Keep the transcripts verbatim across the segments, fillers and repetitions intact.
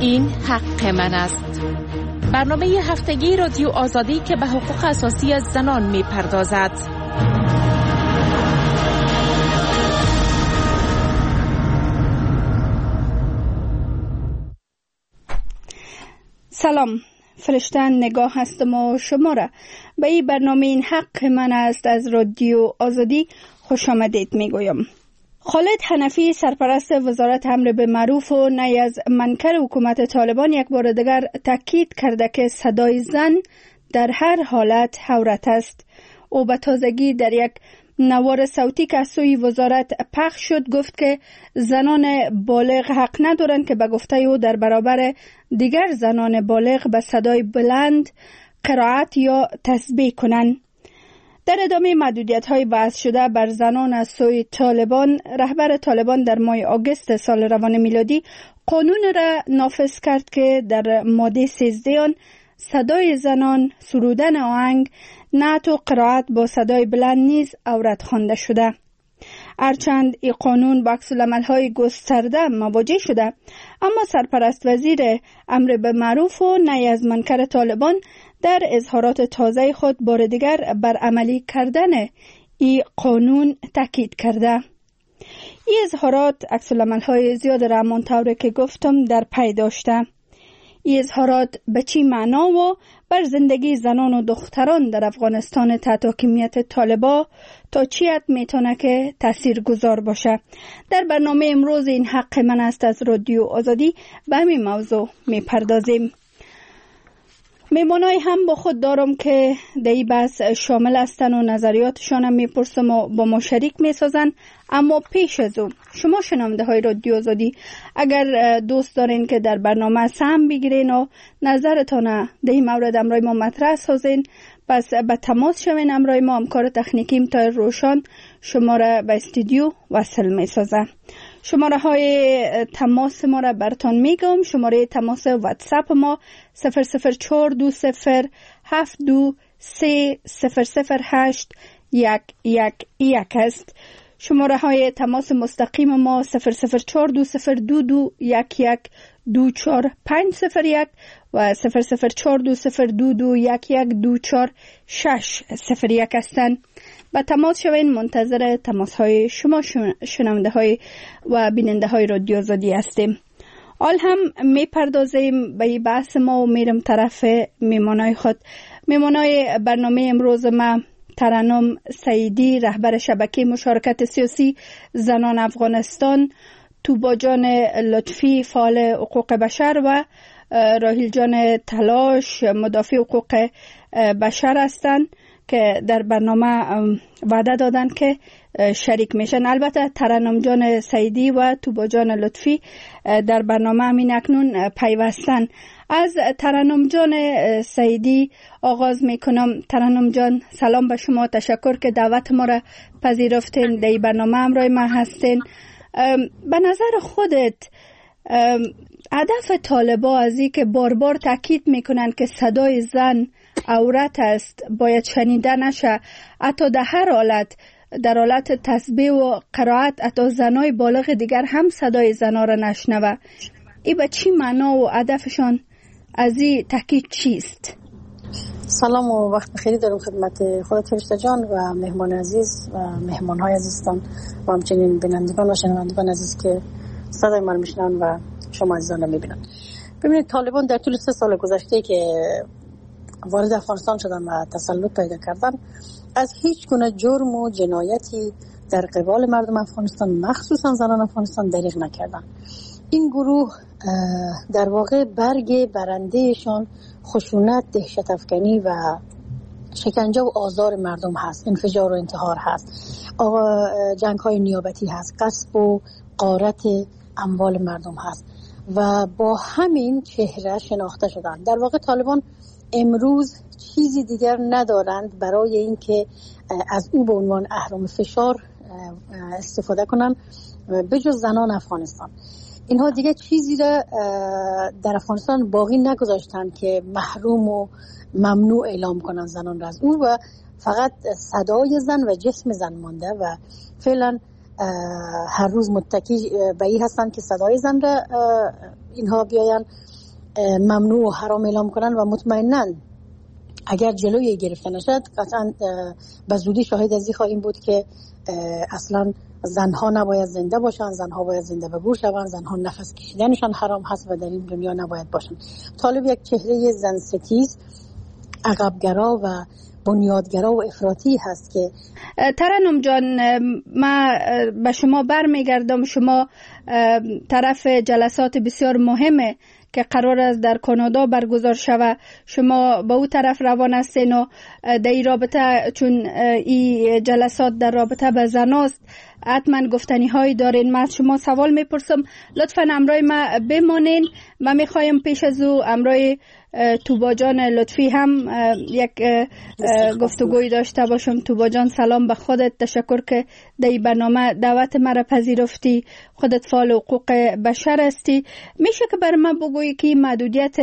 این حق من است. برنامه هفتگی رادیو آزادی که به حقوق اساسی از زنان می پردازد. سلام، فرشته نگاه هستم و شما را به این برنامه این حق من است از رادیو آزادی خوش آمدید می گویم. خالد حنفی سرپرست وزارت امر به معروف و نهی از منکر حکومت طالبان یک بار دیگر تاکید کرده که صدای زن در هر حالت عورت است. او به تازگی در یک نوار صوتی که از سوی وزارت پخش شد گفت که زنان بالغ حق ندارند که به گفته او در برابر دیگر زنان بالغ به صدای بلند قرائت یا تسبیح کنند. در ادامه محدودیت‌های وضع شده بر زنان از سوی طالبان، رهبر طالبان در ماه آگوست سال روان میلادی قانون را نافذ کرد که در ماده سیزده آن صدای زنان، سرودن آهنگ، نعت و قرائت با صدای بلند نیز عورت خوانده شده. هرچند این قانون با عکس‌العمل‌های گسترده مواجه شده، اما سرپرست وزیر امر به معروف و نهی از منکر طالبان در اظهارات تازه خود بار دیگر بر عملی کردن این قانون تاکید کرده. این اظهارات عکس‌العمل‌های زیاد را همانطور که گفتم در پی داشته. این اظهارات به چی معنا و بر زندگی زنان و دختران در افغانستان تحت حاکمیت طالبان تا چی حد میتونه که تأثیر گذار باشه؟ در برنامه امروز این حق من است از رادیو آزادی به همین موضوع میپردازیم. میمانای هم با خود دارم که در این بحث شامل هستن و نظریاتشان هم میپرسم و با ما شریک میسازن. اما پیش از اون شما شنونده های رادیو آزادی اگر دوست دارین که در برنامه سهم بگیرین و نظرتان در این مورد امرای ما مطرح سازین، پس به تماس شوین. امرای ما همکار تکنیکیم تا روشان شما را به استودیو وصل میسازه. شماره های تماس ما را براتون میگم. شماره تماس واتساپ ما صفر صفر چهار دو صفر هفت دو سه صفر صفر هشت یک یک یک است. شماره های تماس مستقیم ما صفر صفر چهار دو صفر دو دو یک یک دو چهار پنج صفر یک و صفر صفر چهار دو صفر دو دو یک یک دو چهار شش صفر یک هستند. با تماس شوین. منتظر تماس های شما شنونده های و بیننده های رادیو آزادی هستیم. حال هم می پردازیم به بحث ما و میرم طرف میمانای خود. میمانای برنامه امروز ما ترنم سعیدی، رهبر شبکه مشارکت سیاسی زنان افغانستان، توبا جان لطفی، فعال حقوق بشر و راهیل جان تلاش، مدافع حقوق بشر هستند که در برنامه وعده دادن که شریک میشن. البته ترنم جان سعیدی و توبا جان لطفی در برنامه همین اکنون پیوستن. از ترنم جان سعیدی آغاز میکنم. ترنم جان سلام به شما، تشکر که دعوت ما را پذیرفتین، در برنامه همراه ما هستین. به نظر خودت هدف طالبان از این که بار بار تاکید میکنن که صدای زن عورت است باید شنیده نشه، حتی در هر حالت، در حالت تسبیح و قرائت حتی زنای بالغ دیگر هم صدای زنا را نشنوه، این به چی معنا و هدفشان از این تاکید چیست؟ سلام و وقت بخیر دارم خدمت خودت فرشته جان و مهمان عزیز و مهمان های عزیزتان و همچنین بینندگان و شنوندگان عزیز که صدای من میشنن و شما عزیزان رو میبینن. ببینید، طالبان در طول سه سال گذشته که وارد افغانستان شدن و تسلط پیدا کردن، از هیچ گونه جرم و جنایتی در قبال مردم افغانستان مخصوصا زنان افغانستان دریغ نکردن. این گروه در واقع برگ برندهشان خشونت، دهشت افکنی و شکنجه و آزار مردم هست، انفجار و انتحار هست، جنگ های نیابتی هست، غصب و غارت اموال مردم هست و با همین چهره شناخته شدن. در واقع طالبان امروز چیزی دیگر ندارند برای اینکه از او به عنوان اهرم فشار استفاده کنن بجز زنان افغانستان. اینها دیگه چیزی را در افغانستان باقی نگذاشتن که محروم و ممنوع اعلام کنن زنان را از او و فقط صدای زن و جسم زن مانده و فعلا هر روز متکی به این هستند که صدای زن را اینها بیاین ممنوع و حرام اعلام کنن و مطمئناً اگر جلوی گرفته نشد قطعاً به زودی شاهد از این خواهیم بود که اصلاً زنها نباید زنده باشن، زنها باید زنده به گور شوند، زنها نفس کشیدنشان حرام هست و در این دنیا نباید باشن. طالب یک چهره زن ستیز، عقبگرا و بنیادگرا و افراطی هست که ترنم جان، ما به شما برمیگردم. شما طرف جلسات بسیار مهمه که قرار است در کانادا برگزار شود، شما به اون طرف روان هستین و در این رابطه، چون این جلسات در رابطه به زناست، حتما گفتنی هایی دارین. من از شما سوال میپرسم، لطفا امرای ما بمانین. من میخوایم پیش از او امرای توبا جان لطفی هم یک گفتگوی داشته باشم. توبا جان، سلام به خودت، تشکر که در این برنامه دعوت مرا پذیرفتی. خودت فعال حقوق بشر هستی. میشه که بر من بگویی که محدودیت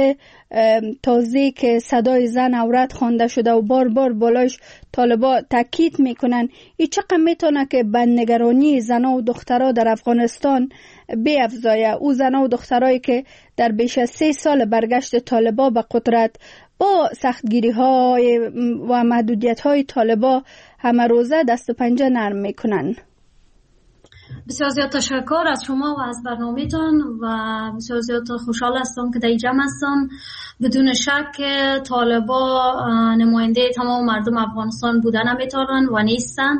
تازه که صدای زن عورت خوانده شده و بار بار بالاش طالبا تاکید میکنن، این چقدر میتونه که بندگرانی زنها و دخترها در افغانستان بیفزایه؟ او زنها و دخترایی که در بیش از سه سال برگشت طالبا به قدرت با سختگیری های و محدودیت های طالبا همه روزه دست و پنجه نرم میکنن. بسیار زیاد تشکر از شما و از برنامه‌تان و بسیار زیاد خوشحال هستم که در اینجا هستم. بدون شک طالبا نماینده تمام مردم افغانستان بودن نمیتونن و نیستن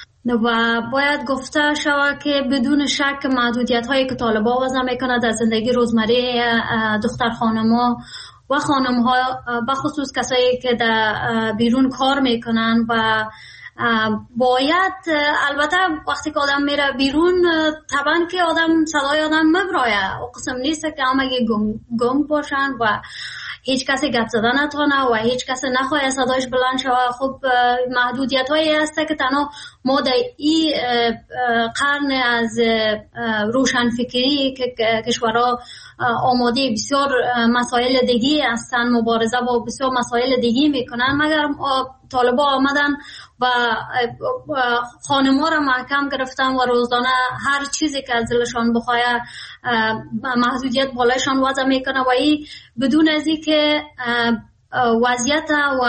و باید گفته شود که بدون شک محدودیت هایی که طالبا وضع میکنه در زندگی روزمره دختر خانم‌ها و خانم‌ها، بخصوص کسایی که در بیرون کار میکنن، و باید البته وقتی که آدم میره بیرون طبعا که آدم صدای آدم مبرایه و قسم نیست که همه گنگ, گنگ باشن و هیچ کسی گپ زدن نتونه و هیچ کسی نخواهی صدایش بلند شوه. خب محدودیت هایی هست که تنها ما در این قرن از روشنفکری که کشورها آماده بسیار مسائل دیگی هستن، مبارزه با بسیار مسائل دیگی میکنن، مگر طالبا آمدن و خانم‌ها را محکم گرفتن و روزانه هر چیزی که از دلشان بخواه محدودیت بالایشان وضع میکنه و این بدون از این که وضعیت و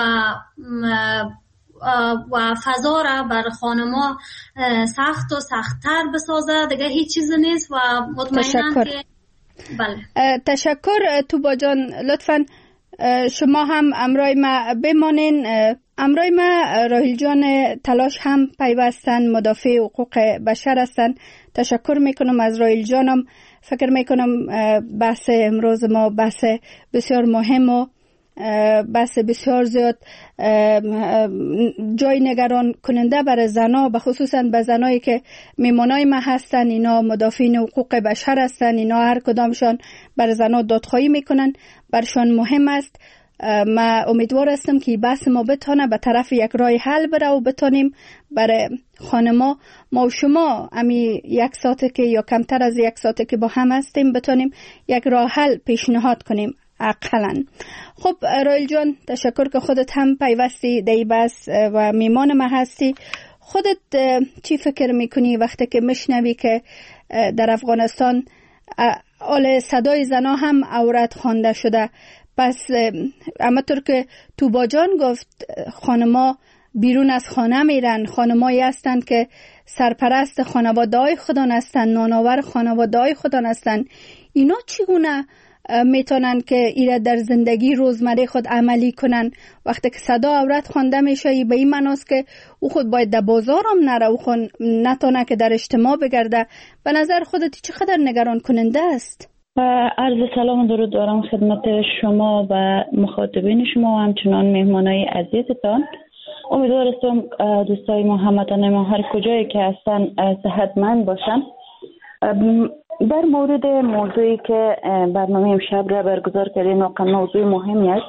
و فضا را بر خانم‌ها سخت و سخت‌تر بسازه دیگه هیچ چیز نیست. و مطمئنم که بله. تشکر توبا جان، لطفاً شما هم امرای ما بمانین. امرای ما راهیل جان تلاش هم پیوستن، مدافع حقوق بشر هستن. تشکر میکنم از راهیل جانم. فکر میکنم بحث امروز ما بحث بسیار مهم و بحث بسیار زیاد جای نگران کننده برای زنها، بخصوصا به زنایی که میمانای ما هستن. اینا مدافعین حقوق بشر هستن، اینا هر کدامشان برای زنها دادخواهی میکنن، برشان مهم است. ما امیدوار هستم که بحث ما بتونه به طرف یک راه حل بره و بتونیم برای خانما، ما و شما امی یک ساعته که یا کمتر از یک ساعته که با هم هستیم بتونیم یک راه حل پیشنهاد کنیم اقلاً. خب راهیل جان، تشکر که خودت هم پیوستی در این بحث و میمان ما هستی. خودت چی فکر میکنی وقتی که میشنوی که در افغانستان آل صدای زنا هم عورت خوانده شده؟ پس همطور که توبا جان گفت، خانما بیرون از خانه میرن، خانمایی هستند که سرپرست خانواده‌های خودان هستند، نانآور خانواده‌های خودان هستند. اینا چگونه میتونن که ایره در زندگی روزمره خود عملی کنن وقتی که صدا عورت خوانده میشه؟ به این معناست که او خود باید در بازار هم نره، او خود نتونه که در اجتماع بگرده. به نظر خودت چقدر نگران کننده است؟ عرض سلام و درود دارم خدمت شما و مخاطبین شما و همچنان مهمانای عزیزتان. امیدوارم دوستای ما هموطنان ما هر کجایی که هستن صحتمند باشن. در مورد موضوعی که برنامه امشب را برگزار کردیم، واقعا موضوع مهمی است.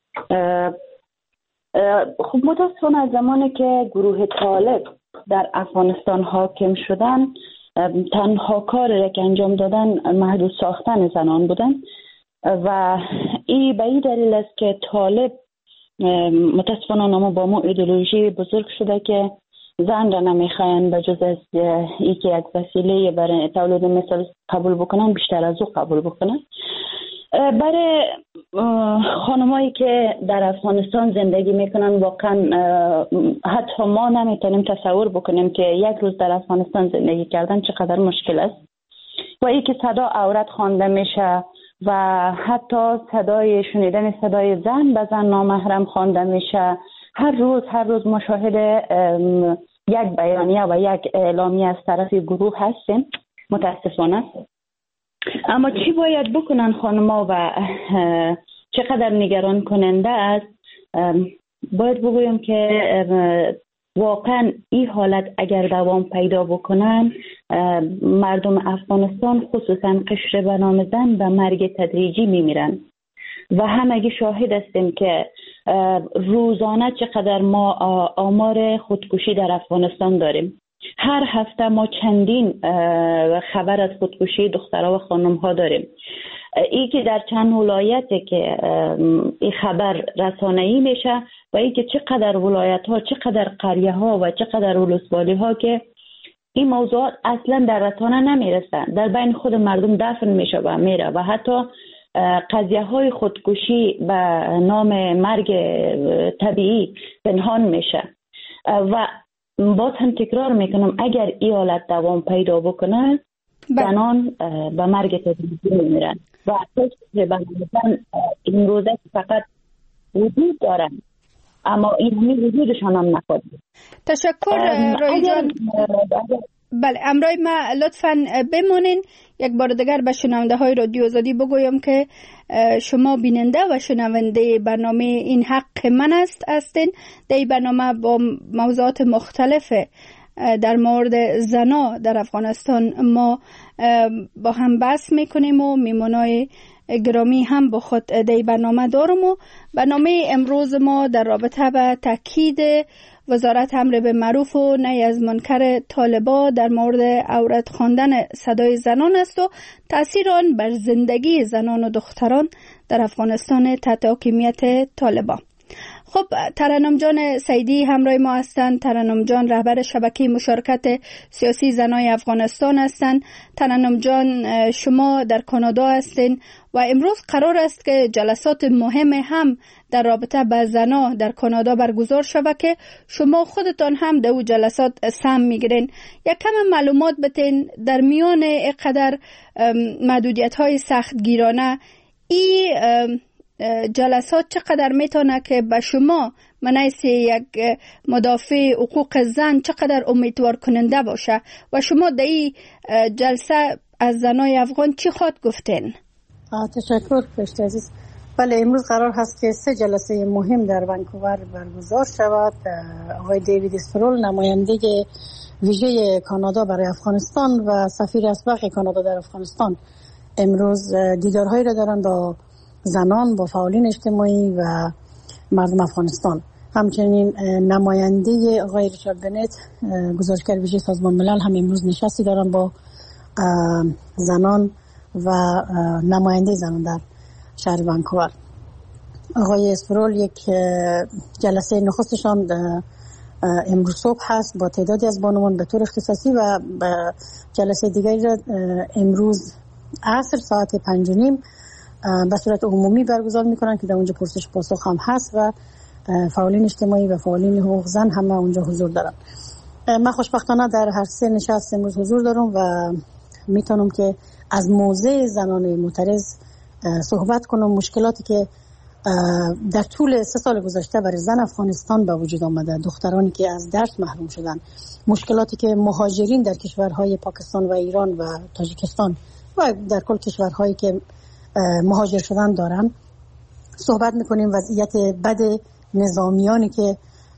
خب متاسفانه از زمانی که گروه طالب در افغانستان حاکم شدن، تنها کاری که انجام دادن محدود ساختن زنان بودن و این به این دلیل است که طالب متاسفانه ما با ما ایدئولوژی بزرگ شده که زن را نمیخواین به جز از یکی یک وسیله برای تولید مثل قبول بکنن، بیشتر از او قبول بکنن. برای خانمایی که در افغانستان زندگی میکنن واقعا حتی ما نمیتونیم تصور بکنیم که یک روز در افغانستان زندگی کردن چقدر مشکل است و ای که صدا عورت خوانده میشه و حتی صدای شنیدن صدای زن به زن نامحرم خوانده میشه. هر روز هر روز مشاهد یک بیانیه و یک اعلامیه از طرف گروه هستیم متاسفانه. اما چی باید بکنن خانم‌ها و چقدر نگران کننده است؟ باید بگویم که واقعا این حالت اگر دوام پیدا بکنن، مردم افغانستان خصوصا قشر به نام زن به مرگ تدریجی میمیرن و همگی شاهد هستیم که روزانه چقدر ما آمار خودکشی در افغانستان داریم. هر هفته ما چندین خبر از خودکشی دخترها و خانم‌ها داریم. ای که در چند ولایته که این خبر رسانه‌ای میشه و ای که چقدر ولایت‌ها، چقدر قریه‌ها و چقدر ولسوالی‌ها که این موضوعات اصلا در رسانه نمیرسن، در بین خود مردم دفن میشه و میره و حتی قضیه‌های خودکشی به نام مرگ طبیعی پنهان میشه. و باز هم تکرار میکنم اگر این حالت دوام پیدا بکنه زنان به مرگ تدریجی میمیرن و اساس بنابراین این روزه فقط وجود دارن اما این همی وجودشان هم نخواهد. تشکر روی جان. بله امرای ما لطفاً بمونین. یک بار دیگر به شنونده های رادیو آزادی بگویم که شما بیننده و شنونده برنامه این حق من است هستین. در این برنامه با موضوعات مختلف در مورد زنا در افغانستان ما با هم بحث میکنیم و میمونای گرامی هم با خود در این برنامه دارم. و برنامه امروز ما در رابطه به تاکید وزارت امر به معروف و نهی از منکر طالبا در مورد عورت خواندن صدای زنان است و تأثیر آن بر زندگی زنان و دختران در افغانستان تحت حاکمیت طالبا. خب ترنم جان سیدی همراه ما هستند. ترنم جان رهبر شبکه مشارکت سیاسی زنای افغانستان هستند. ترنم جان شما در کانادا هستین و امروز قرار است که جلسات مهم هم در رابطه با زنا در کانادا برگزار شود که شما خودتان هم در او جلسات سهم میگیرین. یک کم معلومات بتین در میان اینقدر محدودیت های سخت گیرانه ای جلسات چقدر میتونه که به شما منیس یک مدافع حقوق زن چقدر امیدوار کننده باشه و شما در این جلسه از زنای افغان چی خواهد گفتین؟ تشکر پشت عزیز. بله امروز قرار هست که سه جلسه مهم در ونکوور برگزار شود. آقای دیوید اسپرول نماینده ویژه کانادا برای افغانستان و سفیر اسبق کانادا در افغانستان امروز دیدارهایی را دارند با زنان، با فعالین اجتماعی و مردم افغانستان. همچنین نماینده آقای ریچارد بنت گزارشگر ویژه سازمان ملل هم امروز نشستی دارن با زنان و نماینده زنان در شهر ونکوور. آقای اسپرول یک جلسه نخستشان امروز صبح هست با تعدادی از بانوان به طور اختصاصی و جلسه دیگری را امروز عصر ساعت پنج و نیم به صورت عمومی برگزار میکنن که در اونجا پرسش پاسخ هم هست و فعالین اجتماعی و فعالین حقوق زن هم اونجا حضور دارن. من خوشبختانه در هر سه نشست امروز حضور دارم و میتونم که از موضع زنان معترض صحبت کنم. مشکلاتی که در طول سه سال گذشته برای زن افغانستان به وجود آمده، دخترانی که از درس محروم شدن، مشکلاتی که مهاجرین در کشورهای پاکستان و ایران و تاجیکستان و در کل کشورهایی که مهاجر شدن دارن صحبت میکنیم. وضعیت بد نظامیانی که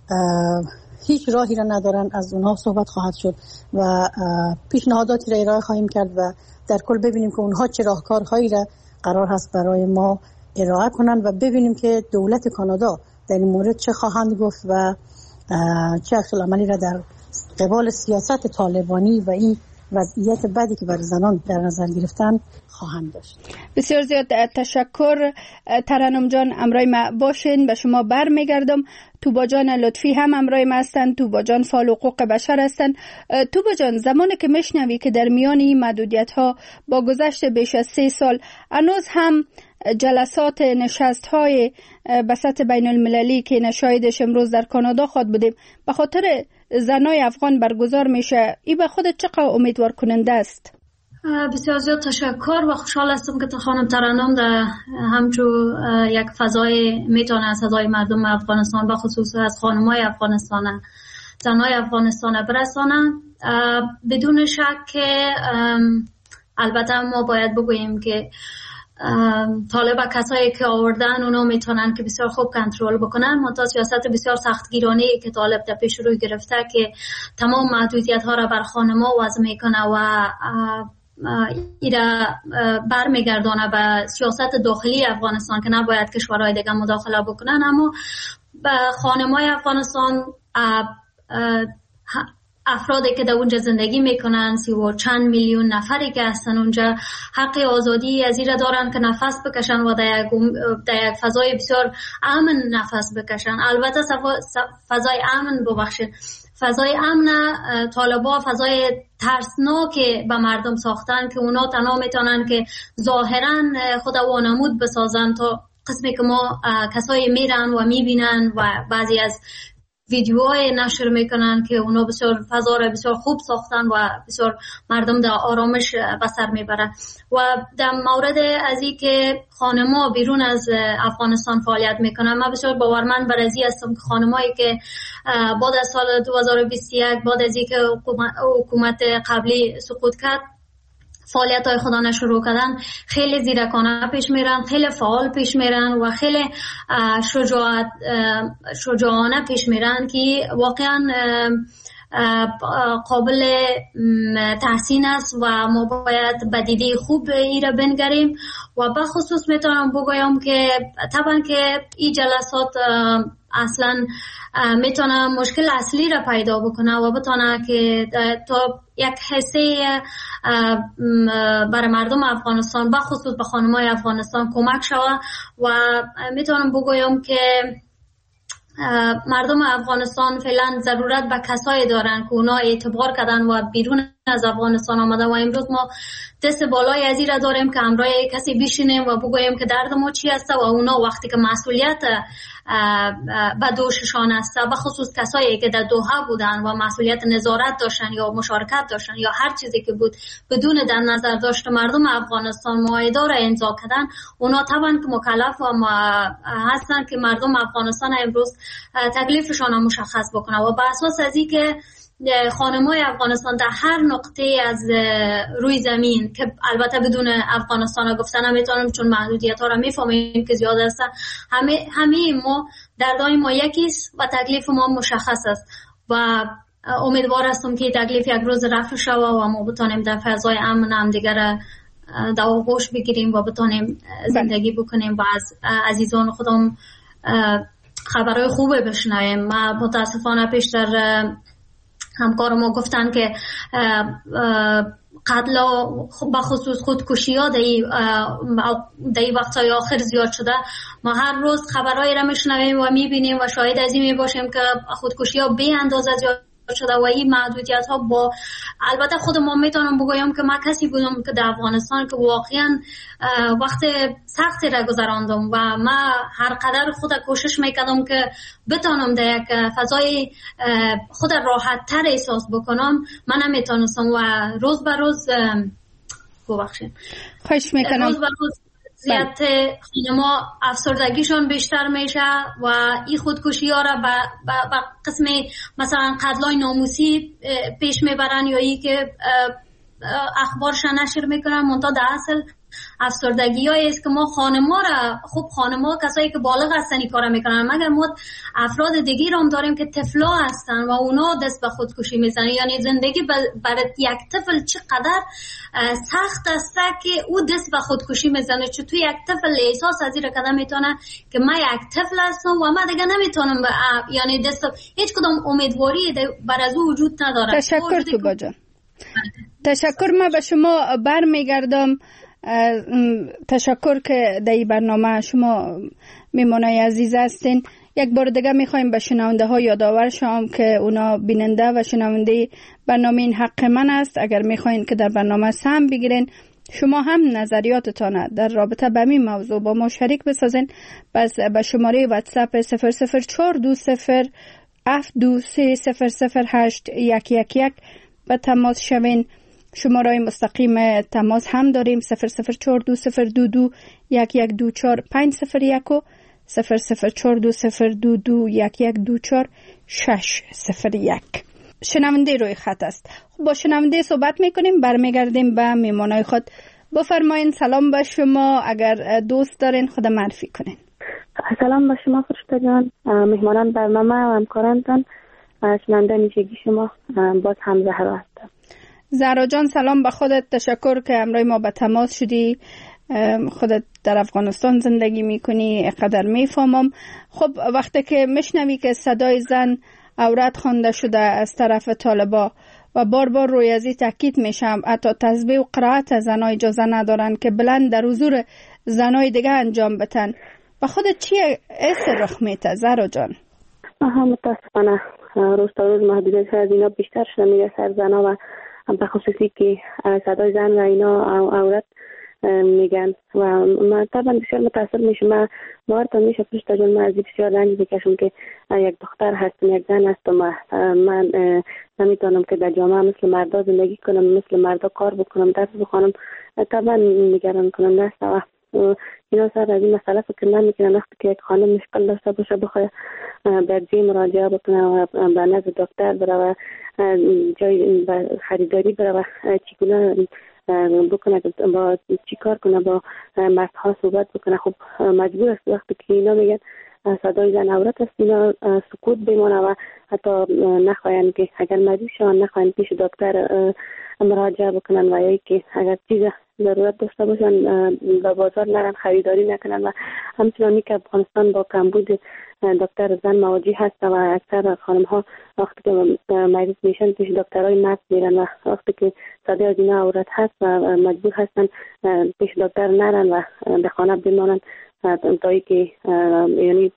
هیچ راهی را ندارن از اونها صحبت خواهد شد و پیشنهاداتی را ارائه خواهیم کرد و در کل ببینیم که اونها چه راهکارهایی را قرار هست برای ما ارائه کنن و ببینیم که دولت کانادا در این مورد چه خواهند گفت و چه عکس‌العملی را در قبال سیاست طالبانی و این وضعیت بدی که برای زنان در نظر گرفتن خواهند داشت. بسیار زیاد تشکر ترنم جان، امرای ما باشین. به شما بر میگردم. توبا جان لطفی هم امرای ما هستن. توبا جان فعال حقوق بشر هستن. توبا جان، زمانی که میشنوی که در میان این محدودیت ها با گذشت بیش از سه سال هنوز هم جلسات نشست های به سطح بین المللی که نشایدش امروز در کانادا خواد بودیم به خاطر زنای افغان برگزار میشه، این به خودت چقدر امیدوار کننده است؟ بسیار زیاد تشکر و خوشحال هستم که تا خانم ترنم در همچو یک فضای میتونه از صدای مردم افغانستان و خصوص از خانمای افغانستان، زنای افغانستان برسانه. بدون شک که البته ما باید بگوییم که طالب کسایی که آوردن اونا میتونن که بسیار خوب کنترل بکنن، منتها سیاست بسیار سختگیرانه که طالب در پیش روی گرفته که تمام محدودیت ها را بر خانما وضع میکنه و ایره برمیگردانه به سیاست داخلی افغانستان که نباید کشورهای دیگه مداخله بکنن، اما به خانمای افغانستان افرادی که در اونجا زندگی میکنن، سی و چند میلیون نفری که هستن اونجا، حق آزادی از این دارن که نفس بکشن و در یک, در یک فضای بسیار امن نفس بکشن. البته فضای امن ببخشید فضای امن طالبا فضای ترسناک به مردم ساختن که اونا تنها میتونن که ظاهرا خود وانمود بسازن تا قسمی که ما کسایی میرن و میبینن و بعضی از ویدیوهای نشر میکنن که اونا بسیار فضا را بسیار خوب ساختن و بسیار مردم در آرامش بسر میبرن. و در مورد از این که خانما بیرون از افغانستان فعالیت میکنن، من بسیار باورمند بر ازی هستم که خانمایی که بعد از سال دو هزار و بیست و یک بعد از این که حکومت قبلی سقوط کرد فعالیت های خودانه شروع کردن، خیلی زیرکانه پیش میرن، خیلی فعال پیش میرن و خیلی شجاعت شجاعانه پیش میرن که واقعا قابل تحسین است و ما باید به دیده خوب ای را بنگریم. و به خصوص میتونم بگویم که طبعا که این جلسات اصلا میتونه مشکل اصلی را پیدا بکنه و بتونه که تا یک حصه برای مردم افغانستان، به خصوص به خانمای افغانستان کمک شود. و میتونم بگویم که مردم افغانستان فعلا ضرورت به کسایی دارن که اونا اعتبار کردن و بیرون از افغانستان آمدن و امروز ما دست بالای از این را داریم که همراه کسی بشینیم و بگوییم که درد ما چی است و اونا وقتی که مسئولیت به دوششان است، به خصوص کسایی که در دوحه بودن و مسئولیت نظارت داشتن یا مشارکت داشتن یا هر چیزی که بود بدون در نظر داشت مردم افغانستان معاهده را امضا کردن، اونا طبعا که مکلف و هستن که مردم افغانستان امروز تکلیفشان را مشخص بکنه. و به اساس از این که خانمای افغانستان در هر نقطه از روی زمین که البته بدون افغانستان را گفتن نمیتونم چون محدودیت ها را میفهمیم که زیاد است، همه همه ما دردای ما یکیست و تکلیف ما مشخص است و امیدوار هستم که تکلیف یک روز رفع شود و ما بتونیم در فضای امن هم دیگر در آغوش بگیریم و بتونیم زندگی بکنیم و از عزیزان خودم خبرهای خوبه بشنویم. ما متاسفانه پیشتر همکار ما گفتن که قتل به خصوص خودکشی ها در این وقتهای آخر زیاد شده. ما هر روز خبرهایی را میشنویم و میبینیم و شاهد از این میباشیم که خودکشی ها بی اندازه زیاد شده و این محدودیت ها با البته خود ما میتونم بگویم که من کسی بودم که در افغانستان که واقعا وقت سختی را گذراندم و من هر قدر خود کوشش میکردم که بتونم در یک فضای خود راحت تر احساس بکنم، من نمیتونستم و روز به روز ببخشید خوش میکنم روز به روز زیاد خانما افسردگیشون بیشتر میشه و این خودکشی ها را به قسم مثلا قتلای ناموسی پیش میبرن یا ای که اخبارش نشر میکنن، منتها در اصل افسردگی هایی است که ما خانما را خوب خانما کسایی که بالغ هستن این کارا میکنن، مگر ما افراد دیگه هم داریم که طفلا هستن و اونا دست به خودکشی میزنن. یعنی زندگی برای یک طفل چقدر سخت است که او دست به خودکشی میزنه، چون تو یک طفل احساس از این کدام میتونه که من یک طفل هستم و من دیگه نمیتونم یعنی دست هیچ کدام امیدواری بر از او وجود نداره. تشکر توبا جان. تشکر. ما به شما برمیگردم تشکر که در این برنامه شما میمونای عزیز هستین. یک بار دیگه میخوایم به شنونده ها یادآور شوم که اونا بیننده و شنونده برنامه این حق من است. اگر میخواین که در برنامه سهم بگیرین، شما هم نظریاتتان در رابطه به این موضوع با ما شریک بسازین، پس به شماره واتساپ صفر صفر چهار دو صفر هفت دو سه صفر صفر هشت یک یک یک به تماس شوین. شماره مستقیم تماس هم داریم صفر صفر چهار دو صفر دو دو یک یک دو چهار پنج صفر یک و صفر صفر چهار دو صفر دو دو یک یک دو چهار شش صفر یک. شنونده روی خط است. خب با شنونده صحبت میکنیم، برمیگردیم به میمانای خود. بفرمایین. سلام به شما. اگر دوست دارین خود معرفی کنین. سلام به شما فرشته جان، مهمانان برنامه و همکارانتان، شنونده میشگی شما، باز هم زهرا هستم. زهرا جان سلام به خودت. تشکر که امروز ما به تماس شدی. خودت در افغانستان زندگی میکنی، اقدر میفهمم. خب وقتی که میشنوی که صدای زن عورت خوانده شده از طرف طالبا و بار بار روی ازی تاکید میشم، حتی تسبیح و قرائت زنای اجازه ندارن که بلند در حضور زنای دیگه انجام بتن. و خودت چی ایس رخ میته زهرا جان؟ آها متاسفانه روز تا روز محدودیت از اینا بیشتر شده میره سر زنا و به خصوصی که صدای زن و اینا عورت میگن و من طبعا بسیار متاثر میشم. من باورتون میشه فرشته جان، من از بسیار رنج میکشم که یک دختر هستم، یک زن هستم. من نمیتونم که در جامعه مثل مردا زندگی کنم، مثل مردا کار بکنم، درس بخونم. طبعا نگران کننده است و اینا سر از این مسئله فکر نمیکنن. وقتی که یک خانم مشکل داشته باشه بخواه برجی مراجعه بکنه و به نزد دکتر بره و جای خریداری بره و چگونه بکنه، با چی کار کنه، با مردها صحبت بکنه، خب مجبور است وقتی که اینا میگن صدای زن عورت است، اینا سکوت بمانه و حتی نخواهن که اگر مریض شوند نخواهن پیش دکتر مراجعه بکنن و یا که اگر چیز ضرورت داشته باشن به بازار نرن خریداری نکنن. و همچنانی که افغانستان با کمبود دکتر زن مواجه هست و اکثر خانم ها وقتی که مریض میشن پیش دکترای مرد میرن و وقتی که صدای از اینا عورت هست و مجبور هستن پیش دکتر نرن و به خانه بمانن تایی که یعنی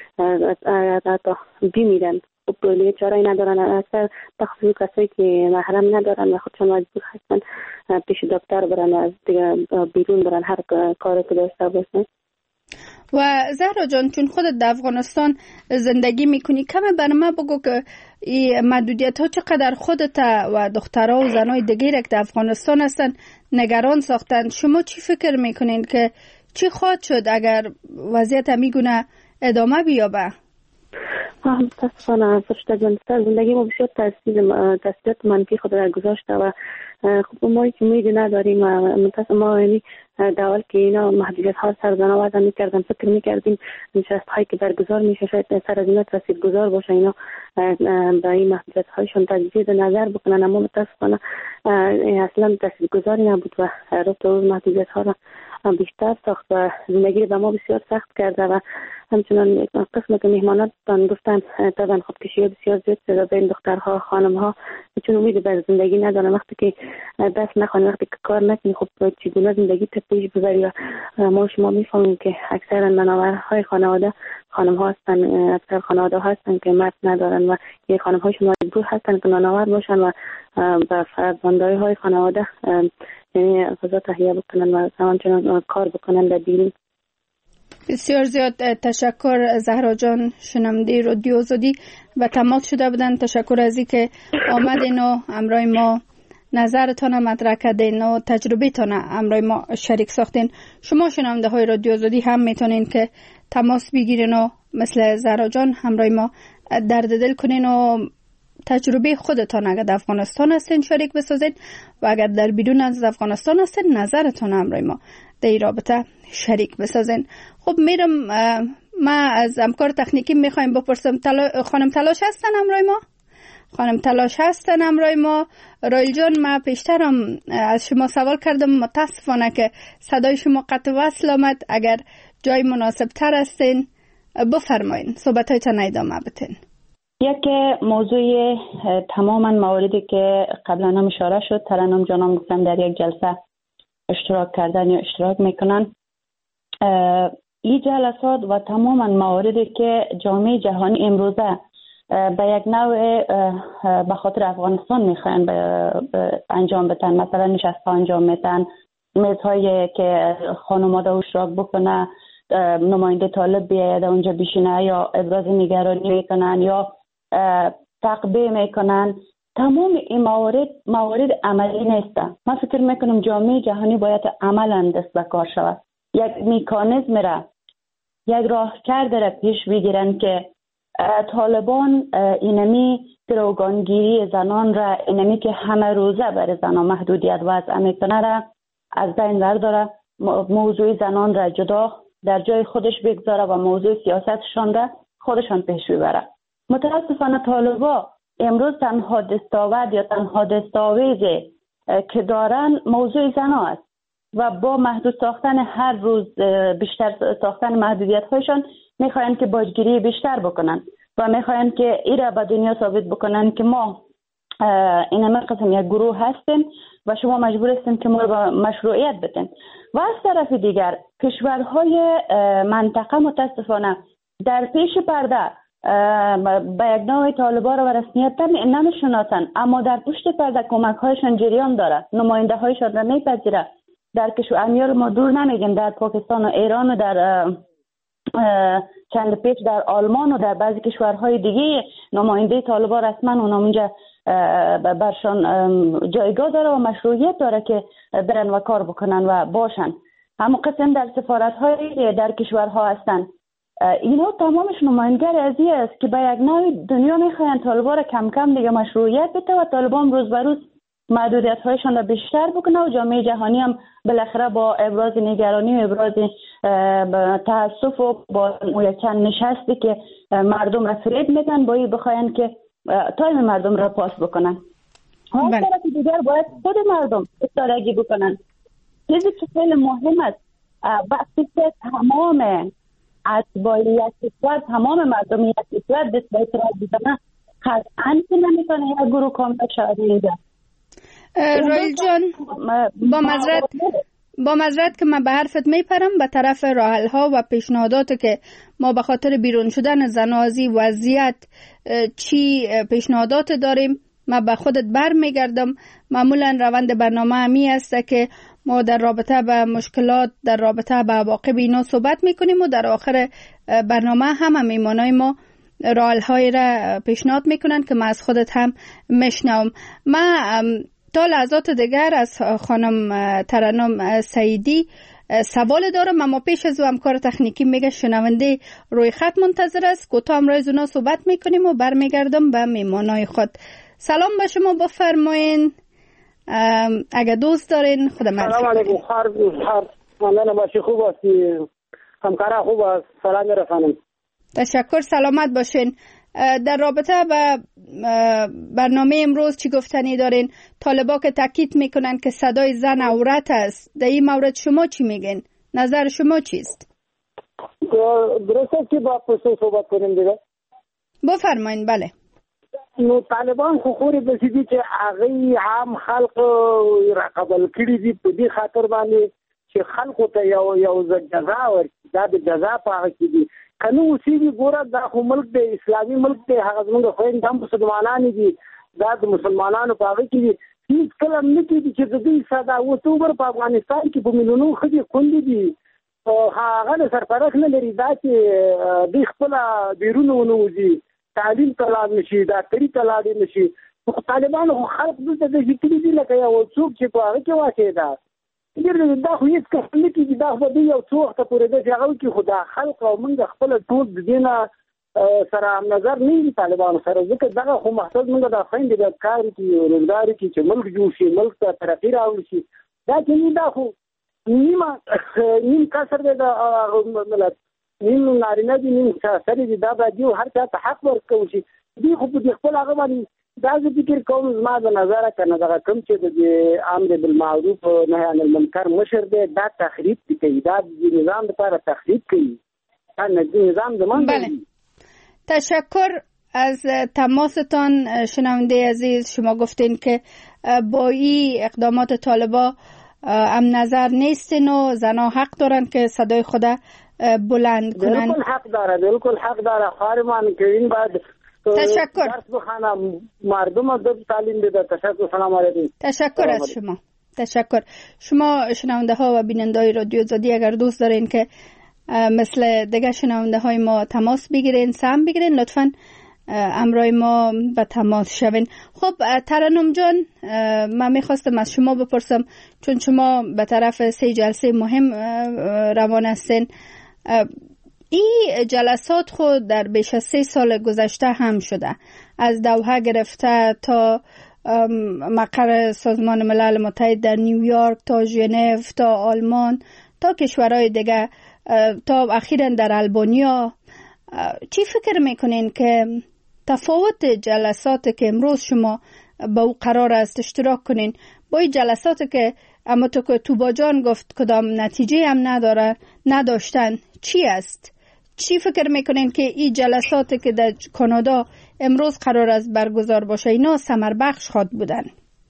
حتی بیمیرن. خب دیگه چاره‌ای ندارن. اکثر بخصوص کسایی که محرم ندارن و خودشون مجبور هستن پیش دکتر برن، از دیگه بیرون برن هر کاری که داشته باشن. و زهرا جان چون خودت در افغانستان زندگی میکنی، کمی برام بگو که این محدودیت ها چقدر خودت و دخترها و زنای دیگه که در افغانستان هستن نگران ساختن. شما چی فکر میکنین که چی خواهد شد اگر وضعیت میگونه ادامه بیابه؟ متاسفانه فرشته جان زندگی ما بسیار تاثیرات منفی خود را گذاشته و خب ما که میدی نداریم. متاسفانه ما یعنی در حال که اینا محدودیت ها سر زن آورده میکردن فکر میکردیم نشست هایی که برگزار میشه شاید سر از اینا تاثیر گذار باشه، اینا به این محدودیت هایشون تجدید نظر بکنن، اما متاسفانه اصلا تاثیر گذاری نبود و روز تا روز محدودیت ها را بیشتر ساخت و زندگی به ما بسیار سخت کرده. و همچنان قسم که مهماناتان گفتن طبعا خودکشی بسیار زیاد شده بین دخترها خانمها، چون امید بر زندگی ندارن. وقتی که دست نخوانی، وقتی که کار نکنی، خب چگونه زندگی پیش ببری؟ و ما شما میفهمیم که اکثر مناورهای خانواده خانم ها هستن، اکثر خانواده ها هستن که مرد ندارن و یه خانم هاشون مجبور هستن که مناور باشن و به فرزندای های خانواده یعنی غذا تهیه بکنن و همچنان کار بکنن در بیرون. بسیار زیاد تشکر زهرا جان، شنونده رادیو آزادی و تماس شده بودن. تشکر از این که آمدین و امروز ما نظرتان مطرح کردین و تجربه‌تان امروز ما شریک ساختین. شما شنونده های رادیو آزادی هم میتونین که تماس بگیرین و مثل زهرا جان امروز ما درد دل کنین و تجربه خودتان اگر در افغانستان هستین شریک بسازید و اگر در بیرون از افغانستان هستین نظرتان امروز ما در این رابطه شریک بسازین. خب میرم ما از همکار تکنیکی میخوایم بپرسم تلا... خانم تلاش هستن امروز ما؟ خانم تلاش هستن امروز ما؟ رایل جان ما پیشترم از شما سوال کردم، متاسفانه که صدای شما قطع وصل آمد. اگر جای مناسب تر هستین بفرمایین صحبتایتان ادامه بدین. یک موضوع تماما مواردی که قبلا هم اشاره شد ترنم جانم گفتم در یک جلسه اشتراک کردن یا اشتراک میکنن. این جلسات و تماما مواردی که جامعه جهانی امروزه به یک نوع به خاطر افغانستان میخواین انجام بدن، مثلا نشست انجام میدن، میزهایی که خانواده اشتراک بکنه، نماینده طالب بیاید اونجا بشینه یا ابراز نگرانی میکنن یا تقبیه میکنن، تمام این موارد موارد عملی نیستن. من فکر میکنم جامعه جهانی باید عملا دست به کار شود، یک میکانیزم را، یک راهکرد را پیش بگیرن که طالبان اینمی گروگانگیری زنان را، اینمی که همه روزه برای زنان محدودیت وضع میکنه را از بین برداره، موضوع زنان را جدا در جای خودش بگذاره و موضوع سیاستشان را خودشان پیش ببره. متاسفانه طالبا امروز تنها دستاورد یا تنها دستاویزی که دارن موضوع زنا است و با محدود ساختن هر روز بیشتر ساختن محدودیت هایشان میخواین که باجگیری بیشتر بکنن و میخواین که این را به دنیا ثابت بکنن که ما این همه قسم یک گروه هستیم و شما مجبور هستین که ما را مشروعیت بدین. و از طرف دیگر کشورهای منطقه متاسفانه در پیش پرده به یک نوع طالبان را و رسمیت نمیشناسن، اما در پشت پرده کمک هایشان جریان داره، نماینده هایشان را میپذیره. در کشور امیال ما دور نمیگیم، در پاکستان و ایران و در چند پیش در آلمان و در بعضی کشورهای دیگه نماینده طالبان رسما اونم اونجا برشان جایگاه داره و مشروعیت داره که برن و کار بکنن و باشن. همون قسم در سفارت های در کشورها هستن. اینا تمامش نمایندگر ازی است که به یک نوع دنیا میخواین طالبان را کم کم دیگه مشروعیت بده و طالبان روز به روز محدودیت هایشان را بیشتر بکنه و جامعه جهانی هم بالاخره با ابراز نگرانی و ابراز تاسف و با چند نشستی که مردم را فریب میدن با این بخواین که تایم مردم را پاس بکنن. از طرف دیگر باید خود مردم استراتژی بکنن. چیزی که خیلی مهم است وقتی که تمام اتباع یک کشور، تمام مردم یک کشور دست به اعتراض بزنن، قطعاً که نمیتونه یک گروه کامل شود اینجا. رایل جان، با معذرت با معذرت که من به حرفت میپرم، به طرف راحل ها و پیشنهادات که ما به خاطر بیرون شدن زنازی وضعیت چی پیشنهادات داریم، من به خودت بر میگردم. معمولا روند برنامه همی است که ما در رابطه به مشکلات، در رابطه به عواقب اینا صحبت میکنیم و در آخر برنامه هم میمانای ما راحل های را پیشنهاد میکنن که من از خودت هم میشنوم. من تا لحظات دیگر از خانم ترنم سعیدی سوال دارم، اما پیش از او همکار تکنیکی میگه شنونده روی خط منتظر است. کوتاه امروز اونا صحبت میکنیم و برمیگردم به میمانای خود. سلام به شما، بفرمایین اگه دوست دارین. خدا مرسی. سلام علیکم. خار خار ممنون باشی، خوب هستی؟ همکارا خوب است؟ سلام میرسانم. تشکر، سلامت باشین. در رابطه با برنامه امروز چی گفتنی دارین؟ طالبا که تاکید میکنن که صدای زن عورت است، در این مورد شما چی میگین؟ نظر شما چیست؟ درسته که با پرسو صحبت کنیم دیگه؟ بفرمایین. بله. نو طالبان خو خوري د سيدي چې هغه عام خلق را قبل کړي دي په دې خاطر باندې چې خلکو ته یو یو جزا ورکړي، دا د جزا په هغه کې دي. کنو اوسېږي ګوره دا خو ملک دی، اسلامي ملک دی، هغه زموږ خویندې هم مسلمانان دي، دا د مسلمانانو په هغه کې دي. هیڅ کله نه کېږي چې د دوی ساده اوسه په افغانستان کې په میلیونونو ښځې خوندې دي، هغه د سرپرست نه لري، دا چې دوی خپله بیرونه ونه وځي، تعلیم ته لاړ نشي، ډاکټري ته لاړ نشي. طالبانو خو خلق دلته داسې کړي دي لکه یو څوک چې په هغه کې واچېده. دا خو هېڅ کس نه کېږي، دا خو به دوی یو څو وخته پورې داسې هغه وکړي، خو دا خلق او موږ خپله ټول د دې نه سره نظر نه وي طالبانو سره، ځکه دغه خو مقصد موږ د خویندې باید کار وکړي، روزګار وکړي چې ملک جوړ شي، ملک ته ترقي راوړي شي. دا چې نه دا خو نیمه نیم کسر دی د ملت، نیم نارینه دي، نیم سړي دي، دا باید یو هر چا ته حق ورکول شي. دوی خو په دې خپل هغه باندې دا زه فکر کوم زما د نظره که نه دغه کوم چې د امر بالمعروف نهي عن المنکر مشر دی، دا تخریب کوي، دا د نظام لپاره تخریب کوي، دا نظام زمان دی. تشکر از تماستان شنونده عزیز. شما گفتین که با این اقدامات طالبا ام نظر نیستین و زنا حق دارن که صدای خود بلند کنن. بالکل حق داره، بالکل حق داره. خواهرمان که این بعد تشکر. درس بخوانم، مردم دو تعلیم بده. تشکر. سلام علیکم. تشکر از شما. تشکر. شما شنونده ها و بیننده های رادیو آزادی اگر دوست دارین که مثل دیگه شنونده های ما تماس بگیرین، سهم بگیرین، لطفاً امرای ما به تماس شوین. خب ترنم جان، من میخواستم از شما بپرسم، چون شما به طرف سه جلسه مهم روان هستین، این جلسات خود در بیش از سه سال گذشته هم شده، از دوحه گرفته تا مقر سازمان ملل متحد در نیویورک، تا ژنو، تا آلمان، تا کشورهای دیگه، تا اخیراً در آلبانیا. چی فکر میکنین که تفاوت جلسات که امروز شما با او قرار است اشتراک کنین با این جلسات که اما تو که توبا جان گفت کدام نتیجه هم نداره نداشتن چی است؟ چی فکر میکنین که این جلسات که در کانادا امروز قرار است برگزار باشه اینا ثمر بخش خواد بودن؟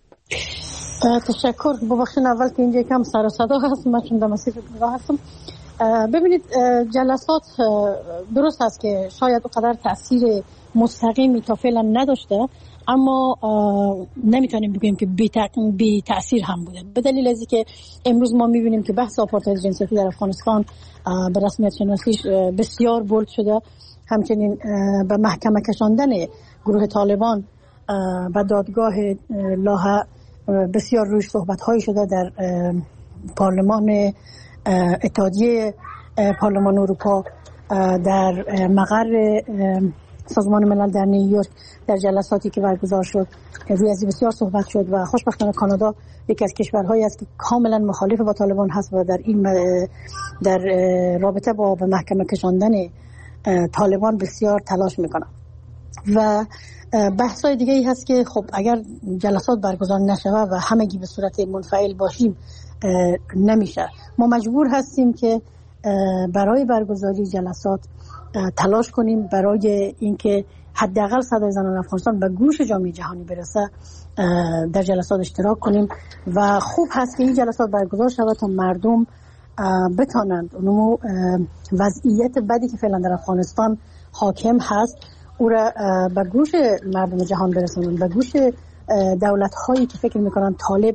تشکر. ببخشید اول که اینجا کم سر و صدا هست، من چون دمسیف راه هستم. ببینید جلسات درست است که شاید اونقدر تأثیر مستقیمی تا فعلا نداشته، اما نمیتونیم بگیم که بی تأثیر هم بوده، به دلیل از اینکه امروز ما میبینیم که بحث آپارتاید جنسیتی در افغانستان به رسمیت شناسیش بسیار بولد شده. همچنین به محکمه کشاندن گروه طالبان و دادگاه لاهه بسیار روش صحبت هایی شده در پارلمان اتحادیه پارلمان اروپا، در مقر سازمان ملل در نیویورک، در جلساتی که برگزار شد روی از بسیار صحبت شد و خوشبختانه کانادا یکی از کشورهایی است که کاملا مخالف با طالبان هست و در این در رابطه با به محکمه کشاندن طالبان بسیار تلاش میکنه. و بحث‌های دیگه ای هست که خب اگر جلسات برگزار نشوه و همگی به صورت منفعل باشیم نمیشه. ما مجبور هستیم که برای برگزاری جلسات تلاش کنیم برای اینکه حداقل صدای زنان افغانستان به گوش جامعه جهانی برسه، در جلسات اشتراک کنیم و خوب هست که این جلسات برگزار شود تا مردم بتانند اونمو وضعیت بدی که فعلا در افغانستان حاکم هست او را به گوش مردم جهان برسونند، به گوش دولت هایی که فکر میکنن طالب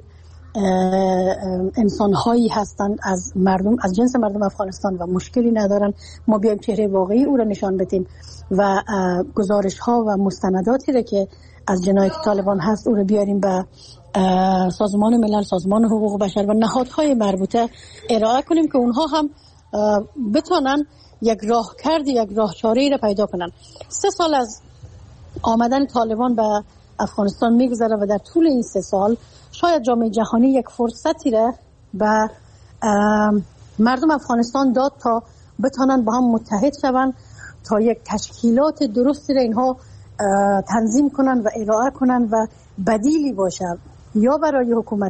انسان هایی هستند از مردم، از جنس مردم افغانستان و مشکلی ندارن. ما بیایم چهره واقعی او را نشان بدیم و گزارش ها و مستنداتی را که از جنایت طالبان هست او را بیاریم به سازمان ملل، سازمان حقوق بشر و نهادهای مربوطه ارائه کنیم که اونها هم بتونن یک راهکرد، یک راهچاره‌ای را پیدا کنن. سه سال از آمدن طالبان به افغانستان میگذره و در طول این سه سال شاید جامعه جهانی یک فرصتی را به مردم افغانستان داد تا بتونن با هم متحد شون، تا یک تشکیلات درستی را اینها تنظیم کنن و ارائه کنن و بدیلی باشه یا برای حکومت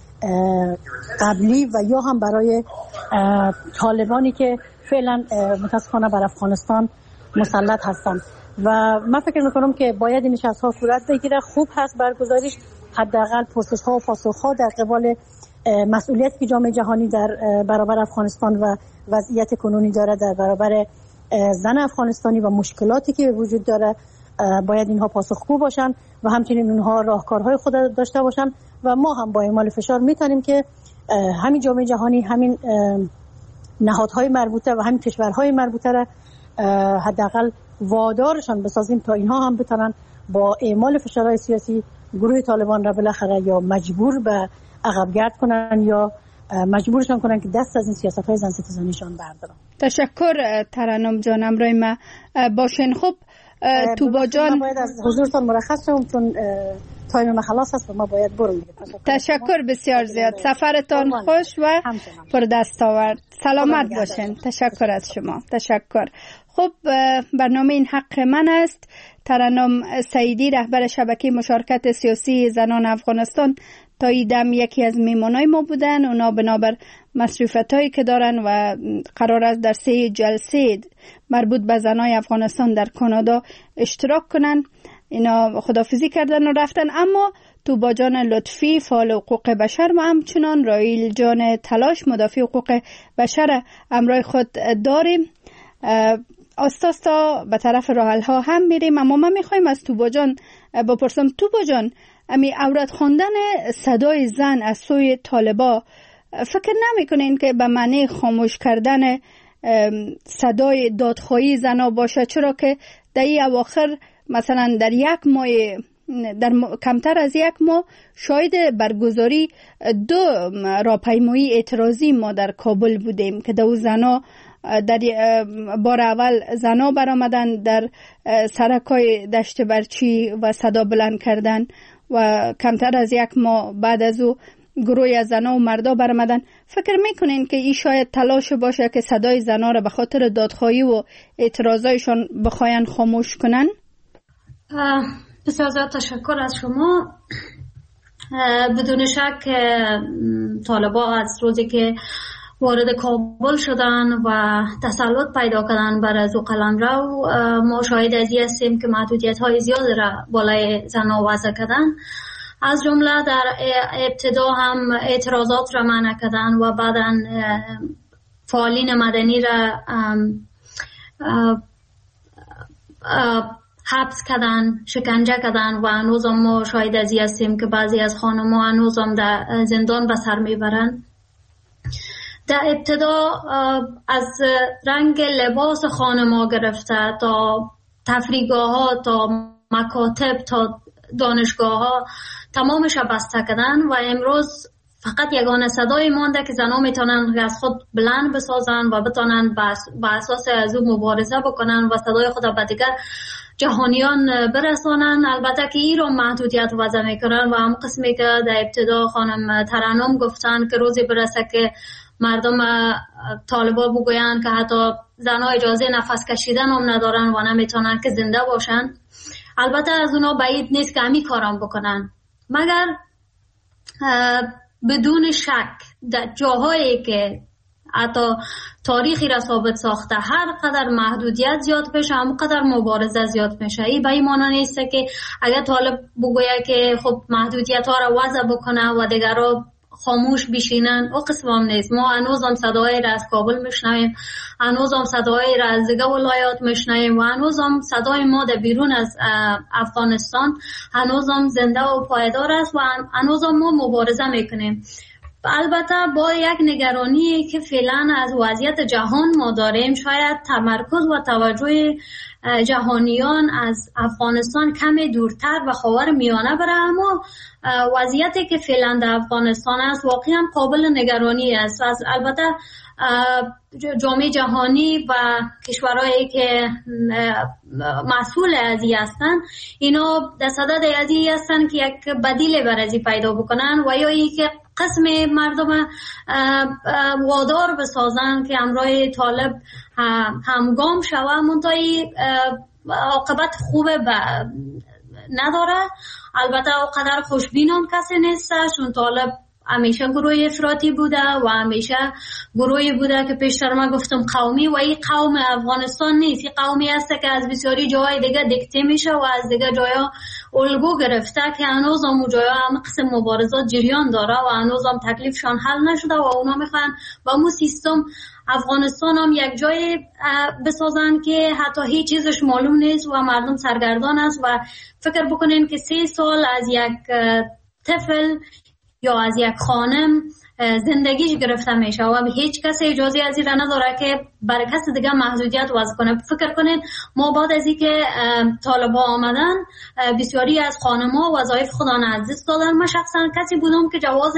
قبلی و یا هم برای طالبانی که فعلا متاسفانه بر افغانستان مسلط هستند. و من فکر میکنم که باید این نشست‌ها صورت بگیره. خوب هست برگزاریش، حداقل پرسش‌ها و پاسخ‌ها در قبال مسئولیتی که جامعه جهانی در برابر افغانستان و وضعیت کنونی داره در برابر زن افغانستانی و مشکلاتی که وجود داره، باید اینها پاسخگو باشن و همچنین اونها راهکارهای خود داشته باشن و ما هم با اعمال فشار میتونیم که همین جامعه جهانی، همین نهادهای مربوطه و همین کشورهای مربوطه را حداقل وادارشان بسازیم تا اینها هم بتونن با اعمال فشارهای سیاسی گروه طالبان را بالاخره یا مجبور به عقب گرد کنن یا مجبورشان کنن که دست از این سیاست‌های زن ستیزانیشان بردارن. تشکر ترنم جان، امروی ما باشین. خب توبا جان، باید از حضورتان مرخص شوم چون تایم ما خلاص است و ما باید بریم. تشکر بسیار زیاد، سفرتان خوش و پر دستاورد. سلامت باشین. تشکر از شما. تشکر. خب برنامه این حق من است. ترنم سعیدی، رهبر شبکه مشارکت سیاسی زنان افغانستان، تا ایدم یکی از میمانای ما بودن. اونا بنابر مصروفیتایی که دارن و قرار است در سه جلسه مربوط به زنای افغانستان در کانادا اشتراک کنن. اینا خدافزی کردن و رفتن. اما توبا جان لطفی فعال حقوق بشر ما همچنان رایل جان تلاش مدافع حقوق بشر امرای خود داریم. آستا آستا به طرف راحل ها هم میریم، اما ما میخوایم از توبا جان بپرسم. توبا جان، امی عورت خواندن صدای زن از سوی طالبا فکر نمی کنین که به معنی خاموش کردن صدای دادخواهی زنا باشه؟ چرا که در این اواخر مثلا در یک ماه در کمتر از یک ماه شاید برگزاری دو راهپیمایی اعتراضی ما در کابل بودیم که دو زنا در بار اول زنا برآمدن در سرکای دشت برچی و صدا بلند کردن و کمتر از یک ماه بعد از او گروه از زنا و مردا برآمدن. فکر میکنین که این شاید تلاش باشه که صدای زنا را به خاطر دادخواهی و اعتراضایشان بخواین خاموش کنن؟ بسیار زیاد تشکر از شما. بدون شک طالبا از روزی که وارد کابل شدن و تسلط پیدا کردن بر از او قلمرو، ما شاهد از این هستیم که محدودیت های زیاد را بالای زنها وضع کردن. از جمله در ابتدا هم اعتراضات را منع کردن و بعدا فعالین مدنی را حبس کردن، شکنجه کردن و هنوز ما شاهد از این هستیم که بعضی از خانم‌ها هنوز هم در زندان به سر میبرند. در ابتدا از رنگ لباس خانم‌ها گرفته تا تفریحگاه‌ها تا مکاتب تا دانشگاه‌ها تمامش بسته کردن و امروز فقط یگانه صدای مانده که زنها میتونن از خود بلند بسازن و بتونن با اساس از او مبارزه بکنن و صدای خود به دیگر جهانیان برسانن. البته که این رو محدودیت وضع میکنن و هم قسمی که در ابتدا خانم ترنم گفتن که روزی برسه که مردم طالبا بگوین که حتی زنها اجازه نفس کشیدن هم ندارن و نمیتونن که زنده باشن. البته از اونا بعید نیست که همی کارم بکنن، مگر بدون شک در جاهایی که حتی تاریخی را ثابت ساخته هر قدر محدودیت زیاد بشه هم قدر مبارزه زیاد میشه. این به این معنی نیست که اگر طالب بگوید که خب محدودیت ها را وضع بکنه و دیگر را خاموش بشینن، او قسم هم نیست. ما هنوز هم صدای را از کابل میشنویم، هنوز هم صدای را از دیگه ولایات میشنویم و هنوز هم صدای ما در بیرون از افغانستان هنوز هم زنده و پایدار است و هنوز هم ما مبارزه میکنیم. البته با یک نگرانی که فعلا از وضعیت جهان ما داریم، شاید تمرکز و توجه جهانیان از افغانستان کمی دورتر و خاور میانه بره، اما وضعیتی که فعلا در افغانستان است واقعا قابل نگرانی است. از البته جامعه جهانی و کشورهایی که مسئول از این هستن اینا در صدد از این هستن که یک بدیل بر از این پیدا بکنن و یا ای که قسم مردم وادار بسازن که همراه طالب همگام شوه، منتهی عاقبت خوبه نداره. البته اونقدر خوشبینان کسی نیست، چون طالب همیشه گروه افراطی بوده و همیشه گروهی بوده که پیشتر ما گفتم قومی و این قوم افغانستان نیست. این قومی هست که از بسیاری جاهای دیگه دیکته میشه و از دیگه جاها الگو گرفته که هنوز هم جاها هم قسم مبارزات جریان داره و هنوز هم تکلیفشان حل نشده و اونا میخوان با مو سیستم افغانستان هم یک جای بسازن که حتی هیچ چیزش معلوم نیست و مردم سرگردان است و فکر بکنین که سه سال از یک طفل یا از یک خانم زندگیش گرفته میشه و هیچ کسی اجازه از این را نداره که برای کسی دیگه محدودیت وضع کنه. فکر کنین ما بعد از اینکه طالبا آمدن بسیاری از خانم‌ها وظایف خودان از دست دادن. من شخصا کسی بودم که جواز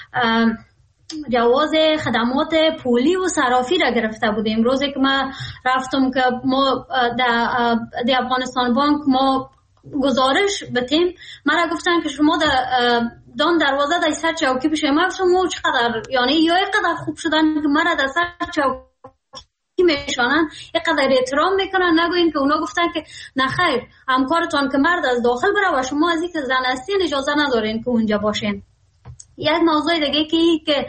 جواز خدمات پولی و صرافی را گرفته بودیم. روزی که ما رفتم که ما در افغانستان بانک ما گزارش بتیم، مرا گفتن که شما در دان دروازه در سر چوکی بشه. ما گفتم او چقدر یعنی یا اینقدر خوب شدن که مرا در سر چوکی میشانن، اینقدر احترام میکنن، نگوین که اونا گفتن که نخیر همکارتان که مرد از داخل بره و شما از این که زن هستین اجازه ندارین که اونجا باشین. یک موضوع دیگه که که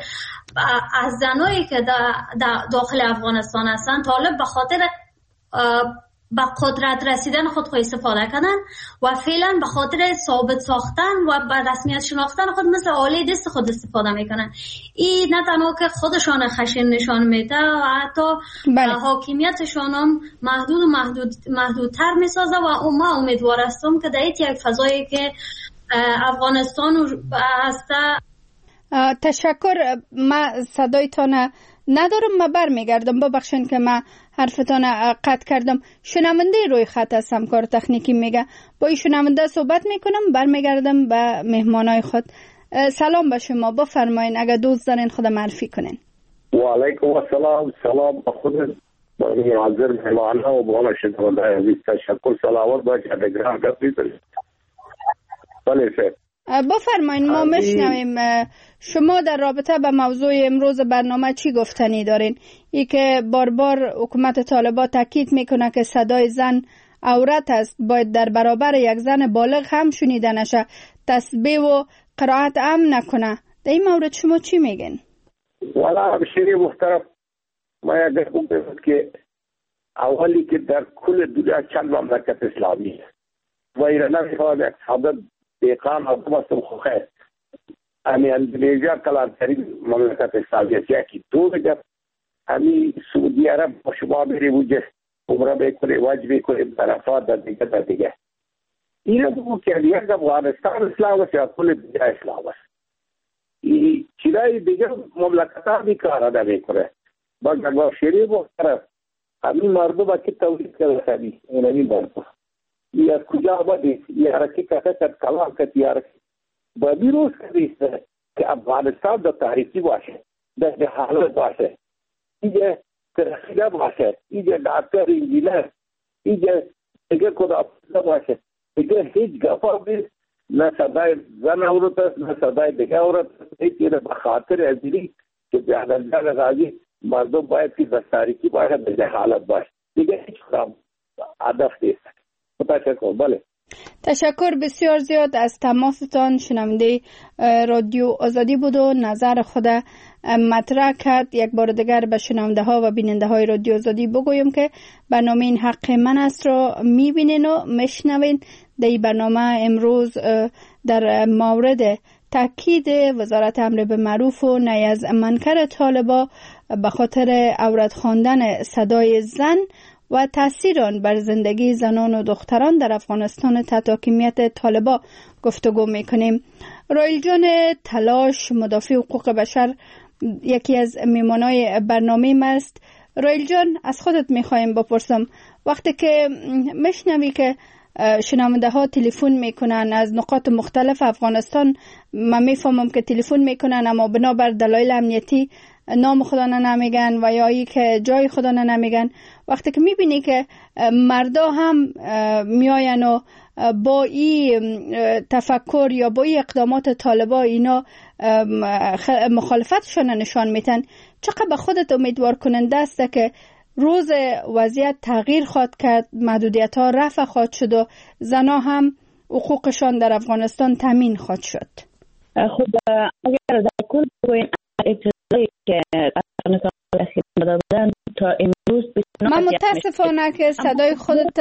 از زنایی که در داخل افغانستان هستن، طالب به خاطر به قدرت رسیدن خود خود استفاده کردن و فعلا به خاطر ثابت ساختن و به رسمیت شناختن خود مثل آله دست خود استفاده میکنن. این نه تنها که خودشان خشن نشان میده و حتی بله. حاکمیتشان هم محدود و محدود محدودتر میسازه و ما امیدوار هستم که در یک فضایی که افغانستان هسته. تشکر. ما صدایتان ندارم، ما برمیگردم. ببخشین که ما حرفتان قطع کردم. شنونده روی خط است، همکار تکنیکی میگه با این شنونده صحبت میکنم، برمیگردم به مهمانای خود. سلام به شما، بفرمایین اگر دوست دارین خود معرفی کنین. و علیکم السلام. سلام به خود حاضر مهمانا و بالا شنونده عزیز. تشکر. سلامت باشه. دگران گفتی بله سر بفرمایین ما میشنویم. شما در رابطه به موضوع امروز برنامه چی گفتنی دارین؟ ای که بار بار حکومت طالبان تاکید میکنه که صدای زن عورت است، باید در برابر یک زن بالغ هم شنیده نشه، تسبیح و قرائت هم نکنه. در این مورد شما چی میگین؟ والا همشیری محترم، ما یک گفتم که اولی که در کل دنیا چند مملکت اسلامی و ایران نمیخواد یک سادت دیقان و دمستم خوخه امی اندونیزیا کلانترین مملکت اسلامی است. یکی دو بگم امی سعودی عرب با شما بری وجه عمره بکنه واجب بکنه برفات در دیگه در دیگه. این دو که یک افغانستان اسلام است یا کل دنیا اسلام است. این چیزای دیگه مملکت ها بیکار ادا میکنه. با گفت شریف محترم امی مردم که تولید کرده خبی این امی مردم یا کجا بودی یا حرکی کسی کد کلام کد یا حرکی با بیروز کدیسته که افغانستان در تاریخی باشه، در جهالت باشه، اینجا ترخیده باشه، اینجا دکتر انجینر، اینجا دیگه کدا باشه، دیگه هیچ گفا بید نه صدای زن عورت است نه صدای دیگه عورت است. هیچ اینه بخاطر ازیلی که بیادرجان غازی مردم باید که در تاریخی باشه، در جهالت باشه، دیگه هیچ خدا هدف نیست. تشکر. بله تشکر بسیار زیاد از تماستان. شنونده رادیو آزادی بود و نظر خود مطرح کرد. یک بار دیگر به شنونده ها و بیننده های رادیو آزادی بگویم که برنامه این حق من است را میبینین و میشنوین. در این برنامه امروز در مورد تاکید وزارت امر به معروف و نهی از منکر طالبان به خاطر عورت خواندن صدای زن و تاثیر آن بر زندگی زنان و دختران در افغانستان تحت حاکمیت طالبان گفتگو میکنیم. رایل جان تلاش، مدافع حقوق بشر، یکی از میمانای برنامه ما است. رایل جان از خودت میخوایم بپرسم، وقتی که میشنوی که شنونده ها تلفن میکنن از نقاط مختلف افغانستان، من میفهمم که تلفن میکنن اما بنابر دلایل امنیتی نام خدا نمیگن و یا ای که جای خدا نمیگن، وقتی که میبینی که مردا هم میاین و با این تفکر یا با این اقدامات طالبان اینا مخالفتشون نشان میتن، چقدر به خودت امیدوار کننده است که روز وضعیت تغییر خواهد کرد، محدودیت ها رفع خواهد شد و زنها هم حقوقشان در افغانستان تامین خواهد شد؟ خب اگر در کل بگوین ابتدایی که افغانستان خدمت دادن تا امروز من متاسفانه که صدای خودت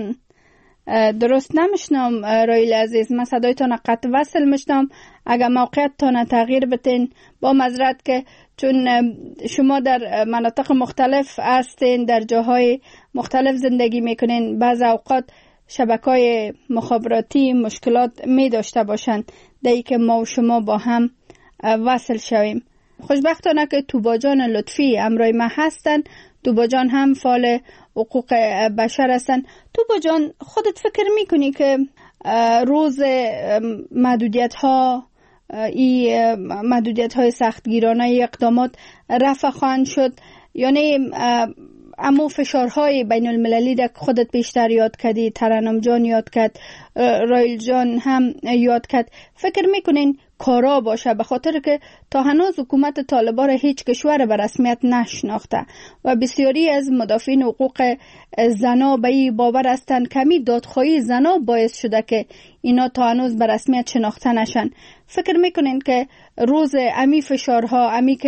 درست نمیشنم رایل عزیز. من صدایتان قطع وصل میشنم. اگر موقعیتتان تغییر بتین با معذرت که چون شما در مناطق مختلف هستین، در جاهای مختلف زندگی میکنین، بعض اوقات شبکه‌های مخابراتی مشکلات می داشته باشند دایی که ما و شما با هم وصل شویم. خوشبختانه که توبا جان لطفی امرای ما هستن. توبا جان هم فعال حقوق بشر هستن. توبا جان خودت فکر میکنی که روز محدودیت ها ای محدودیت های سختگیرانه اقدامات رفع خواهند شد؟ یعنی امو فشارهای بین المللی در خودت بیشتر یاد کردی، ترنم جان یاد کرد، رایل جان هم یاد کرد، فکر میکنین کارا باشه؟ به خاطر که تا هنوز حکومت طالبان هیچ کشور به رسمیت نشناخته و بسیاری از مدافعین حقوق زنا به این باور هستند کمی دادخواهی زنا باعث شده که اینا تا هنوز به رسمیت شناخته نشن. فکر میکنین که روز امی فشارها، امی که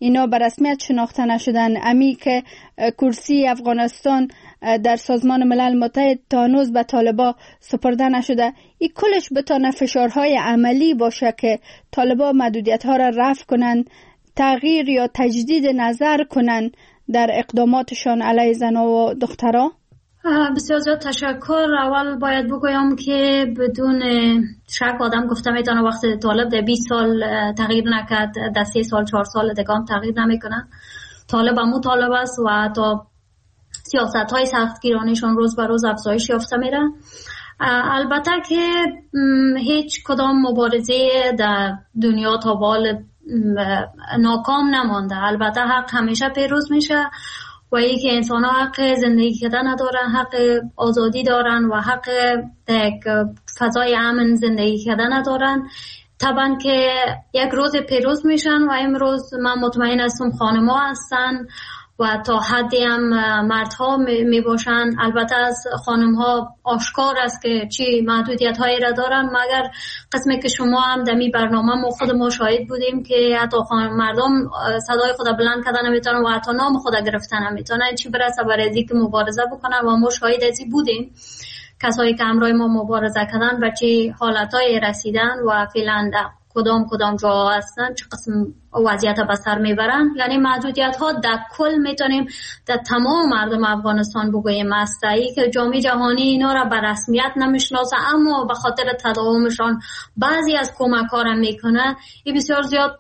اینا به رسمیت شناخته نشدن. امی که کرسی افغانستان در سازمان ملل متحد تا هنوز به طالبا سپرده نشده، این کلش بتانه فشارهای عملی باشه که طالبا محدودیت ها را رفع کنن، تغییر یا تجدید نظر کنن در اقداماتشان علیه زنها و دخترها. بسیار زیاد تشکر. اول باید بگویم که بدون شک آدم گفته میتونه وقتی طالب در بیست سال تغییر نکرد، در سه سال چهار سال دیگه هم تغییر نمیکنه. طالب همون طالب است و تا سیاست های سختگیرانشان روز به روز افزایش یافته میره. البته که هیچ کدام مبارزه در دنیا تا بال ناکام نمانده. البته حق همیشه پیروز میشه و ای که انسان ها حق زندگی کردن دارن، حق آزادی دارن و حق یک فضای امن زندگی کردن دارن. طبعا که یک روز پیروز میشن و امروز من مطمئن هستم خانم ها هستن و تا حدی هم مردها می باشن. البته از خانم ها آشکار است که چی محدودیت هایی را دارن، مگر قسمی که شما هم در می برنامه ما خود ما شاهد بودیم که حتی خانم مردم صدای خود بلند کردن نمیتونن و حتی نام خود گرفتن نمیتونن، چی برسه برای از اینکه مبارزه بکنن. و ما شاهد ازی بودیم کسایی که همراه ما مبارزه کردن و چی حالتهای رسیدن و فعلا کدام کدام جا هستن، چه قسم وضعیت به سر میبرن. یعنی محدودیت ها در کل میتونیم در تمام مردم افغانستان بگوییم است، ای که جامعه جهانی اینا را به رسمیت نمیشناسه اما به خاطر تداومشان بعضی از کمک ها را میکنه. این بسیار زیاد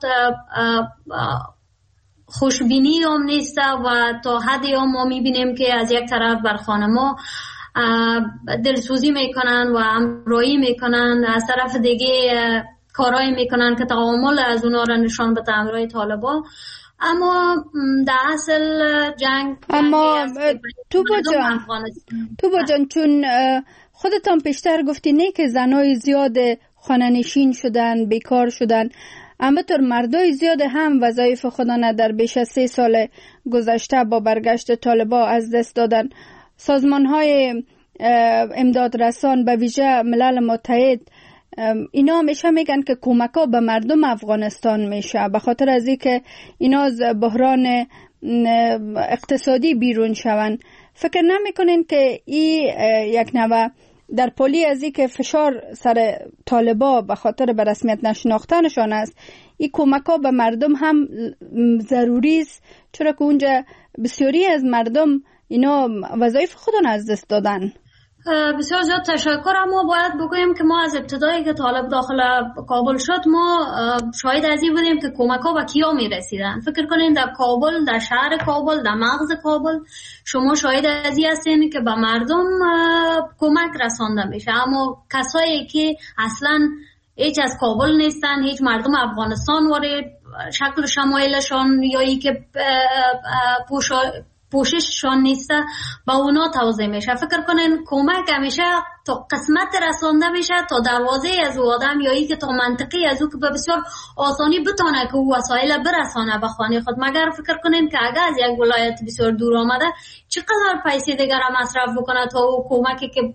خوشبینی هم نیست و تا حدی هم ما میبینیم که از یک طرف بر خانما دلسوزی میکنن و همراهی میکنن، از طرف دیگه کارایی میکنن که تعامل از اونا را نشان بده همراه طالبا. اما در اصل جنگ اما تو بجان تو بجان چون خودتان پیشتر گفتی نه که زنای زیاد خانه‌نشین شدن، بیکار شدن، اما طور مردای زیاد هم وظایف خودانه در بیش از سه سال گذشته با برگشت طالبا از دست دادن. سازمان های امداد رسان به ویژه ملل متحد اینا همیشه میگن که کمک ها به مردم افغانستان میشه به خاطر از این که اینا از بحران اقتصادی بیرون شون. فکر نمیکنین که این یک نوع در پلی از این که فشار سر طالبا به خاطر به رسمیت نشناختنشان است، این کمک ها به مردم هم ضروری است، چرا که اونجا بسیاری از مردم اینا وظایف خودن از دست دادن؟ بسیار زیاد تشکر. اما باید بگویم که ما از ابتدایی که طالب داخل کابل شد ما شاهد از این بودیم که کمک ها به کیا می رسیدن. فکر کنین در کابل، در شهر کابل، در مغز کابل شما شاهد از این هستین که به مردم کمک رسانده میشه، اما کسایی که اصلا هیچ از کابل نیستن، هیچ مردم افغانستان وارد شکل شمایلشان یا ای که پوشا پوشششان نیسته با اونا توضیح میشه. فکر کنین کمک همیشه تا قسمت رسانده میشه تا دروازه از او آدم یا ای که تا منطقی از او که به بسیار آسانی بتونه که او وسایل برسانه به خانه خود. مگر فکر کنین که اگر از یک ولایت بسیار دور آمده چقدر پیسه دیگر مصرف بکنه تا او کمکی که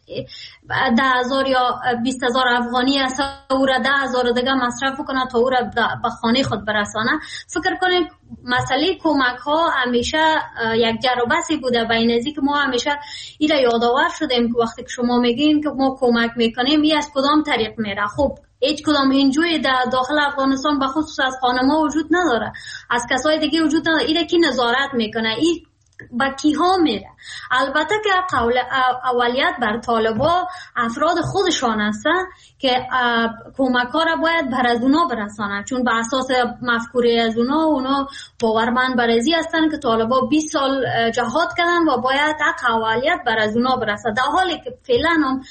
ده هزار یا بیست هزار افغانی است او را ده هزار دیگه مصرف کنه تا او را به خانه خود برسانه. فکر کنید مسئله کمک ها همیشه یک جربسی بوده بین ازی که ما همیشه این را یادآور شدیم که وقتی که شما میگین که ما کمک میکنیم این از کدام طریق میره. خب هیچ کدام اینجوری در داخل افغانستان به خصوص از خانم‌ها وجود نداره، از کسای دیگه وجود نداره. این کی نظارت میکنه؟ این با کیها میره؟ البته که قول اولیت بر طالبا افراد خودشان هستن که کمک ها را باید بر از اونا برسانن، چون به اساس مفکوره از اونا اونا باورمند بر ازی هستن که طالبا بیست سال جهاد کردن و باید حق اولیت بر از اونا برسه، در حالی که فعلا هم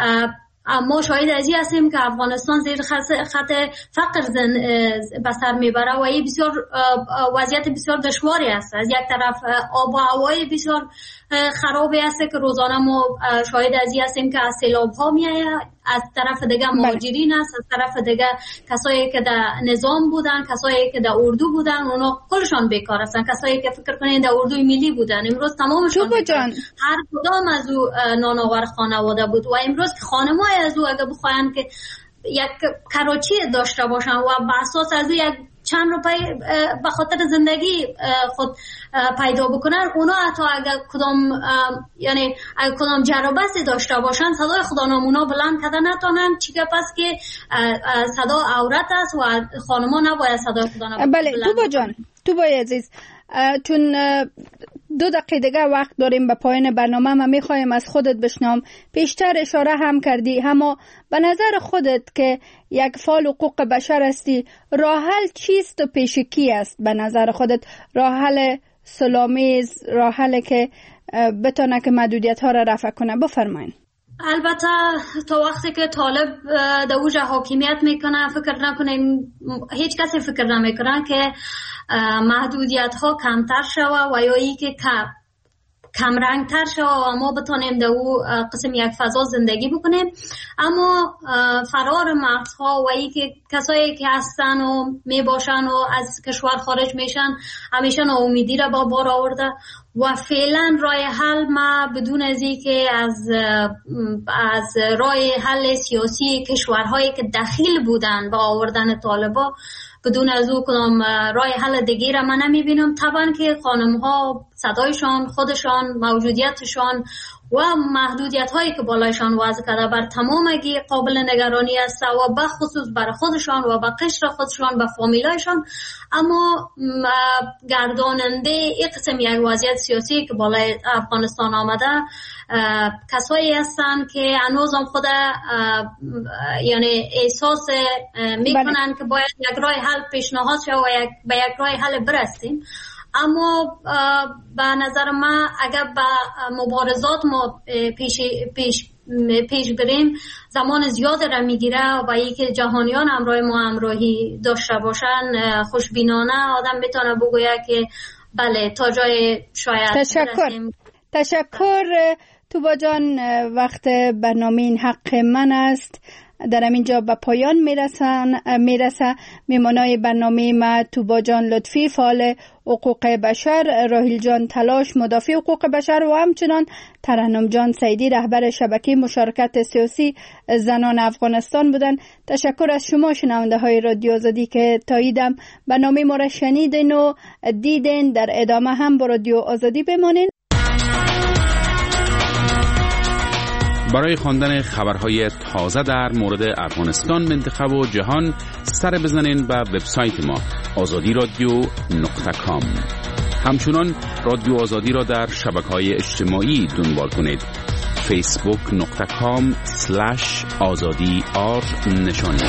ما شاهد ازی هستیم که افغانستان زیر خط فقر به سر میبره و این بسیار وضعیت بسیار دشواری است. از یک طرف آب و هوای بسیار خرابی است که روزانه ما شاهد ازی هستیم که از سیلاب ها میآید، از طرف دیگه مهاجرین است، از طرف دیگه کسایی که در نظام بودن، کسایی که در اردو بودن اونا کلشان بیکار هستن، کسایی که فکر کنین در اردوی ملی بودن امروز تمامشان بیکار. هر کدام از او نانآور خانواده بود و امروز که خانمای از او اگه بخواین که یک کراچی داشته باشن و به اساس از او یک چند روپای به خاطر زندگی خود پیدا بکنن، اونا حتی اگر کدام یعنی اگر کدام جرابستی داشته باشن صدای خدا نامونا بلند کردن نتونن، چی که پس که صدا عورت است و خانما نباید صدای خدا نامونا بله. توبا جان، توبا عزیز، چون دو دقیقه دیگه وقت داریم به پایان برنامه، ما میخوایم از خودت بشنوم. پیشتر اشاره هم کردی، اما به نظر خودت که یک فعال حقوق بشر هستی، راه حل چیست و پیشکی است به نظر خودت؟ راه حل صلح‌آمیز، راه حل که بتونه که محدودیت ها را رفع کنه. بفرمایید. البته تا وقتی که طالب در اوج حاکمیت میکنه، فکر نکنیم، هیچ کسی فکر نمیکنه که محدودیت ها کمتر شوه و یا ای که کم رنگ تر شوه و ما بتانیم در او قسم یک فضا زندگی بکنیم. اما فرار مرزها و ای که کسایی که هستن و می باشن و از کشور خارج میشن همیشه ناامیدی را با بار آورده و فعلا راه حل ما بدون از این که از از راه حل سیاسی کشورهایی که دخیل بودن با آوردن طالبا، بدون از او کدام راه حل دیگه را من نمیبینم. طبعا که خانم ها صدایشان، خودشان، موجودیتشان و محدودیت هایی که بالایشان وضع کرده بر تمامگی قابل نگرانی است و به خصوص بر خودشان و به قشر خودشان، به فامیلایشان. اما گرداننده این قسم یک وضعیت سیاسی که بالای افغانستان آمده کسایی هستند که هنوزم خود یعنی احساس میکنن که باید یک راه حل پیشنهاد شد و یک به یک راه حل برسیم. اما به نظر من اگر به مبارزات ما پیش پیش پیش بریم زمان زیاد را میگیره و اینکه جهانیان همراه ما همراهی داشته باشن، خوشبینانه آدم میتونه بگوید که بله تا جای شاید تشکر برسیم. تشکر توبا جان. وقت برنامه این حق من است، در همینجا به پایان میرسن میرسه. میمانای برنامه ما توبا جان لطفی، فعال حقوق بشر، راهیل جان تلاش، مدافع حقوق بشر و همچنان ترنم جان سیدی، رهبر شبکه مشارکت سیاسی زنان افغانستان بودن. تشکر از شما شنونده های رادیو آزادی که تاییدم برنامه ما را شنیدین و دیدین. در ادامه هم با رادیو آزادی بمانین. برای خواندن خبرهای تازه در مورد افغانستان، منطقه و جهان سر بزنین به وبسایت ما آزادی رادیو نقطه کام. همچنان رادیو آزادی را در شبکه‌های اجتماعی دنبال کنید. فیسبوک نقطه کام سلش آزادی آر نشانی.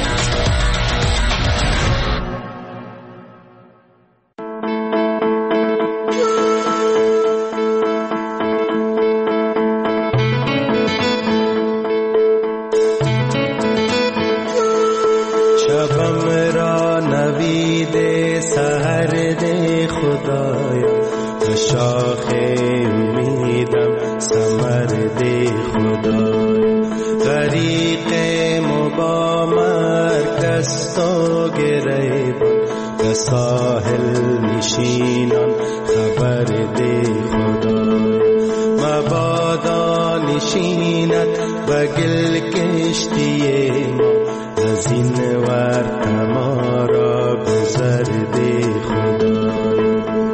ساحل نشینان خبر ده خدای، مبادا نشیند و گل کشتی ما، از این ور تمارا گذر ده خدای.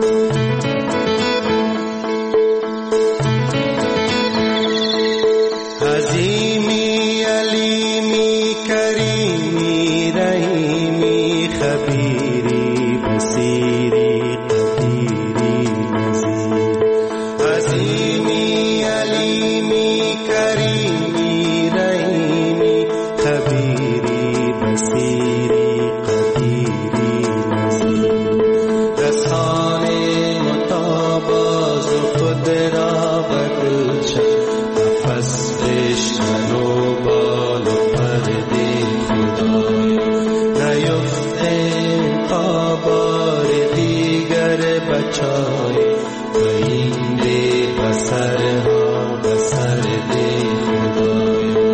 عظیمی علیمی کریمی رحیمی خبیری بصیری قدیری نظیر، عظیمی علیمی کریمی رحیمی خبیری بصیری قدیری نظیر. رسان متاباز خود را بدل شد، نفس بشکن و بال و پرده خدایا، نیفته قابار دیگر بچای، پرینده بسرها بسر ده خدایا.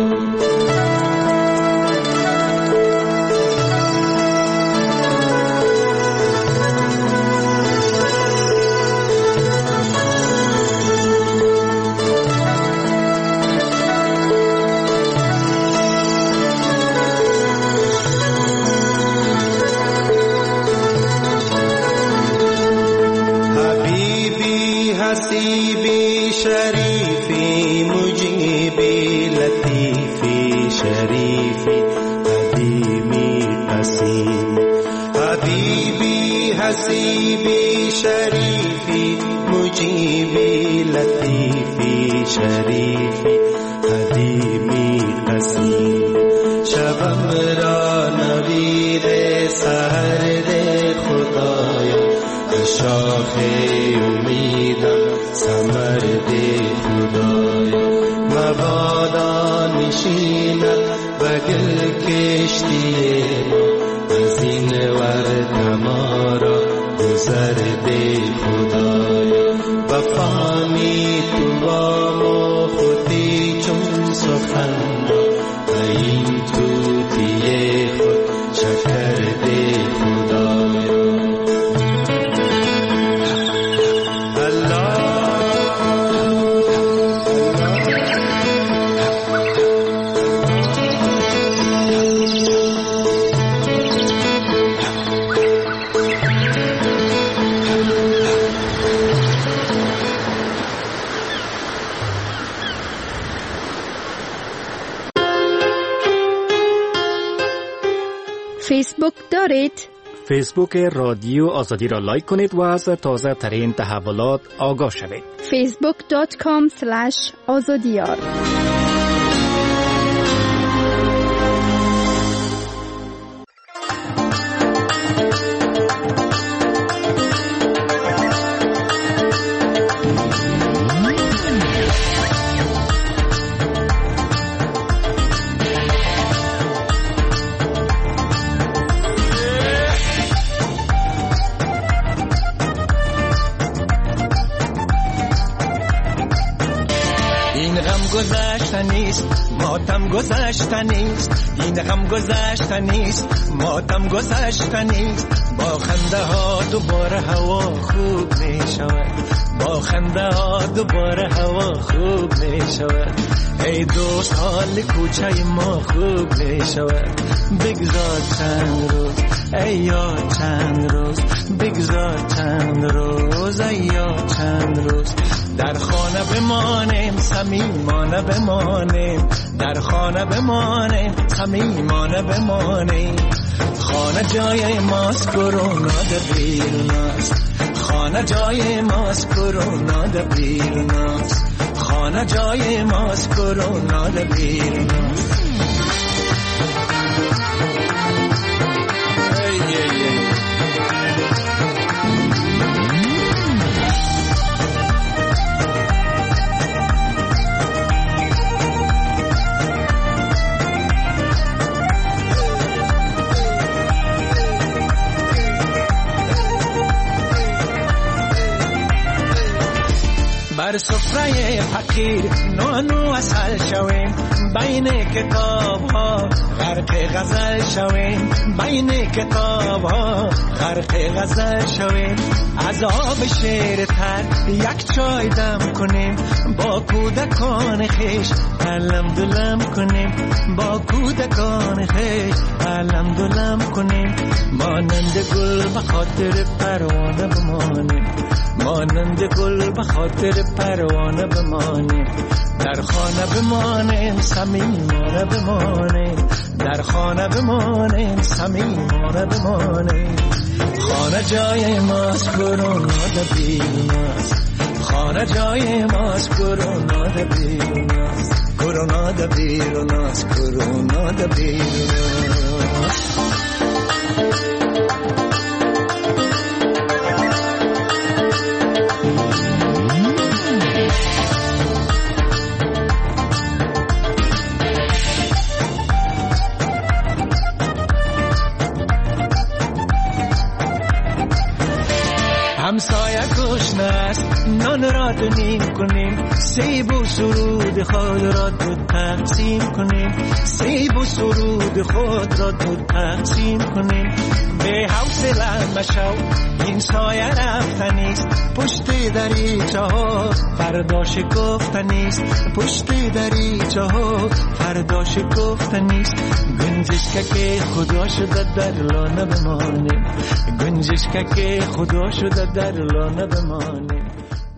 حسیبی شریفی مجیبی لطیفی شریفی قدیمی قسیم حبیبی حسیبی شریفی مجیبی لطیفی شریفی قدیمی قسیم شبم را نویر سحر ده خدایا شاخ امیدم ثمر ده خدایا مبادا نشیند بگل کشتی ما از این ورد ما را گذر ده خدایا بفهمی تو با ما خودی چون سخن را این توتی خود شکر ده خدایا فیسبوک دارید؟ فیسبوک رادیو آزادی را لایک کنید و از تازه ترین تحولات آگاه شوید. فیسبوک دات کام اسلش آزادیار. گذشتنیست ماتم گذشتنیست این غم گذشتنیست ماتم گذشتنیست با خنده ها دوباره هوا خوب می شود با خنده ها دوباره هوا خوب می شود ای دوست حال کوچه ما خوب می شود بگذار چند روز ای یاد چند روز بگذار چند روز ای یاد چند روز در خانه بمانیم صمیمانه بمانیم در خانه بمانیم صمیمانه بمانیم خانه جای ماست کرونا دبیر ناست خانه جای ماست کرونا دبیر ناست خانه جای ماست کرونا دبیر ناست بر سفره فقیر نانو اصل شویم بین کتاب ها غرق غزل شویم بین کتاب ها غرق غزل شویم از آب شیر تر یک چای دم کنیم با کودکان خیش علم دلم کنیم با کودکان خیش علم دلم کنیم مانند گل به خاطر پروانه بمانیم مانند گل به خاطر پروانه بمانیم در خانه بمانیم صمیمانه بمانیم در خانه بمانیم صمیمانه بمانیم خانه جای ماست کرونا دبیر ناست خانه جای ماست کرونا دبیر ناست کرونا دبیر ناست کرونا دبیر ناست همسایه گشنه است نان را دونیم کنیم سیب و سرود خود را دو تقسیم کنیم سیب و سرود خود را دو تقسیم کنیم به حوصله مشو این سایه رفتنیست پشت دریچه ها فردا شکفتنیست پشت دریچه ها فردا شکفتنیست گنجشکه که خدا شده در لانه بمانیم گنجشکه که خدا شده در لانه بمانیم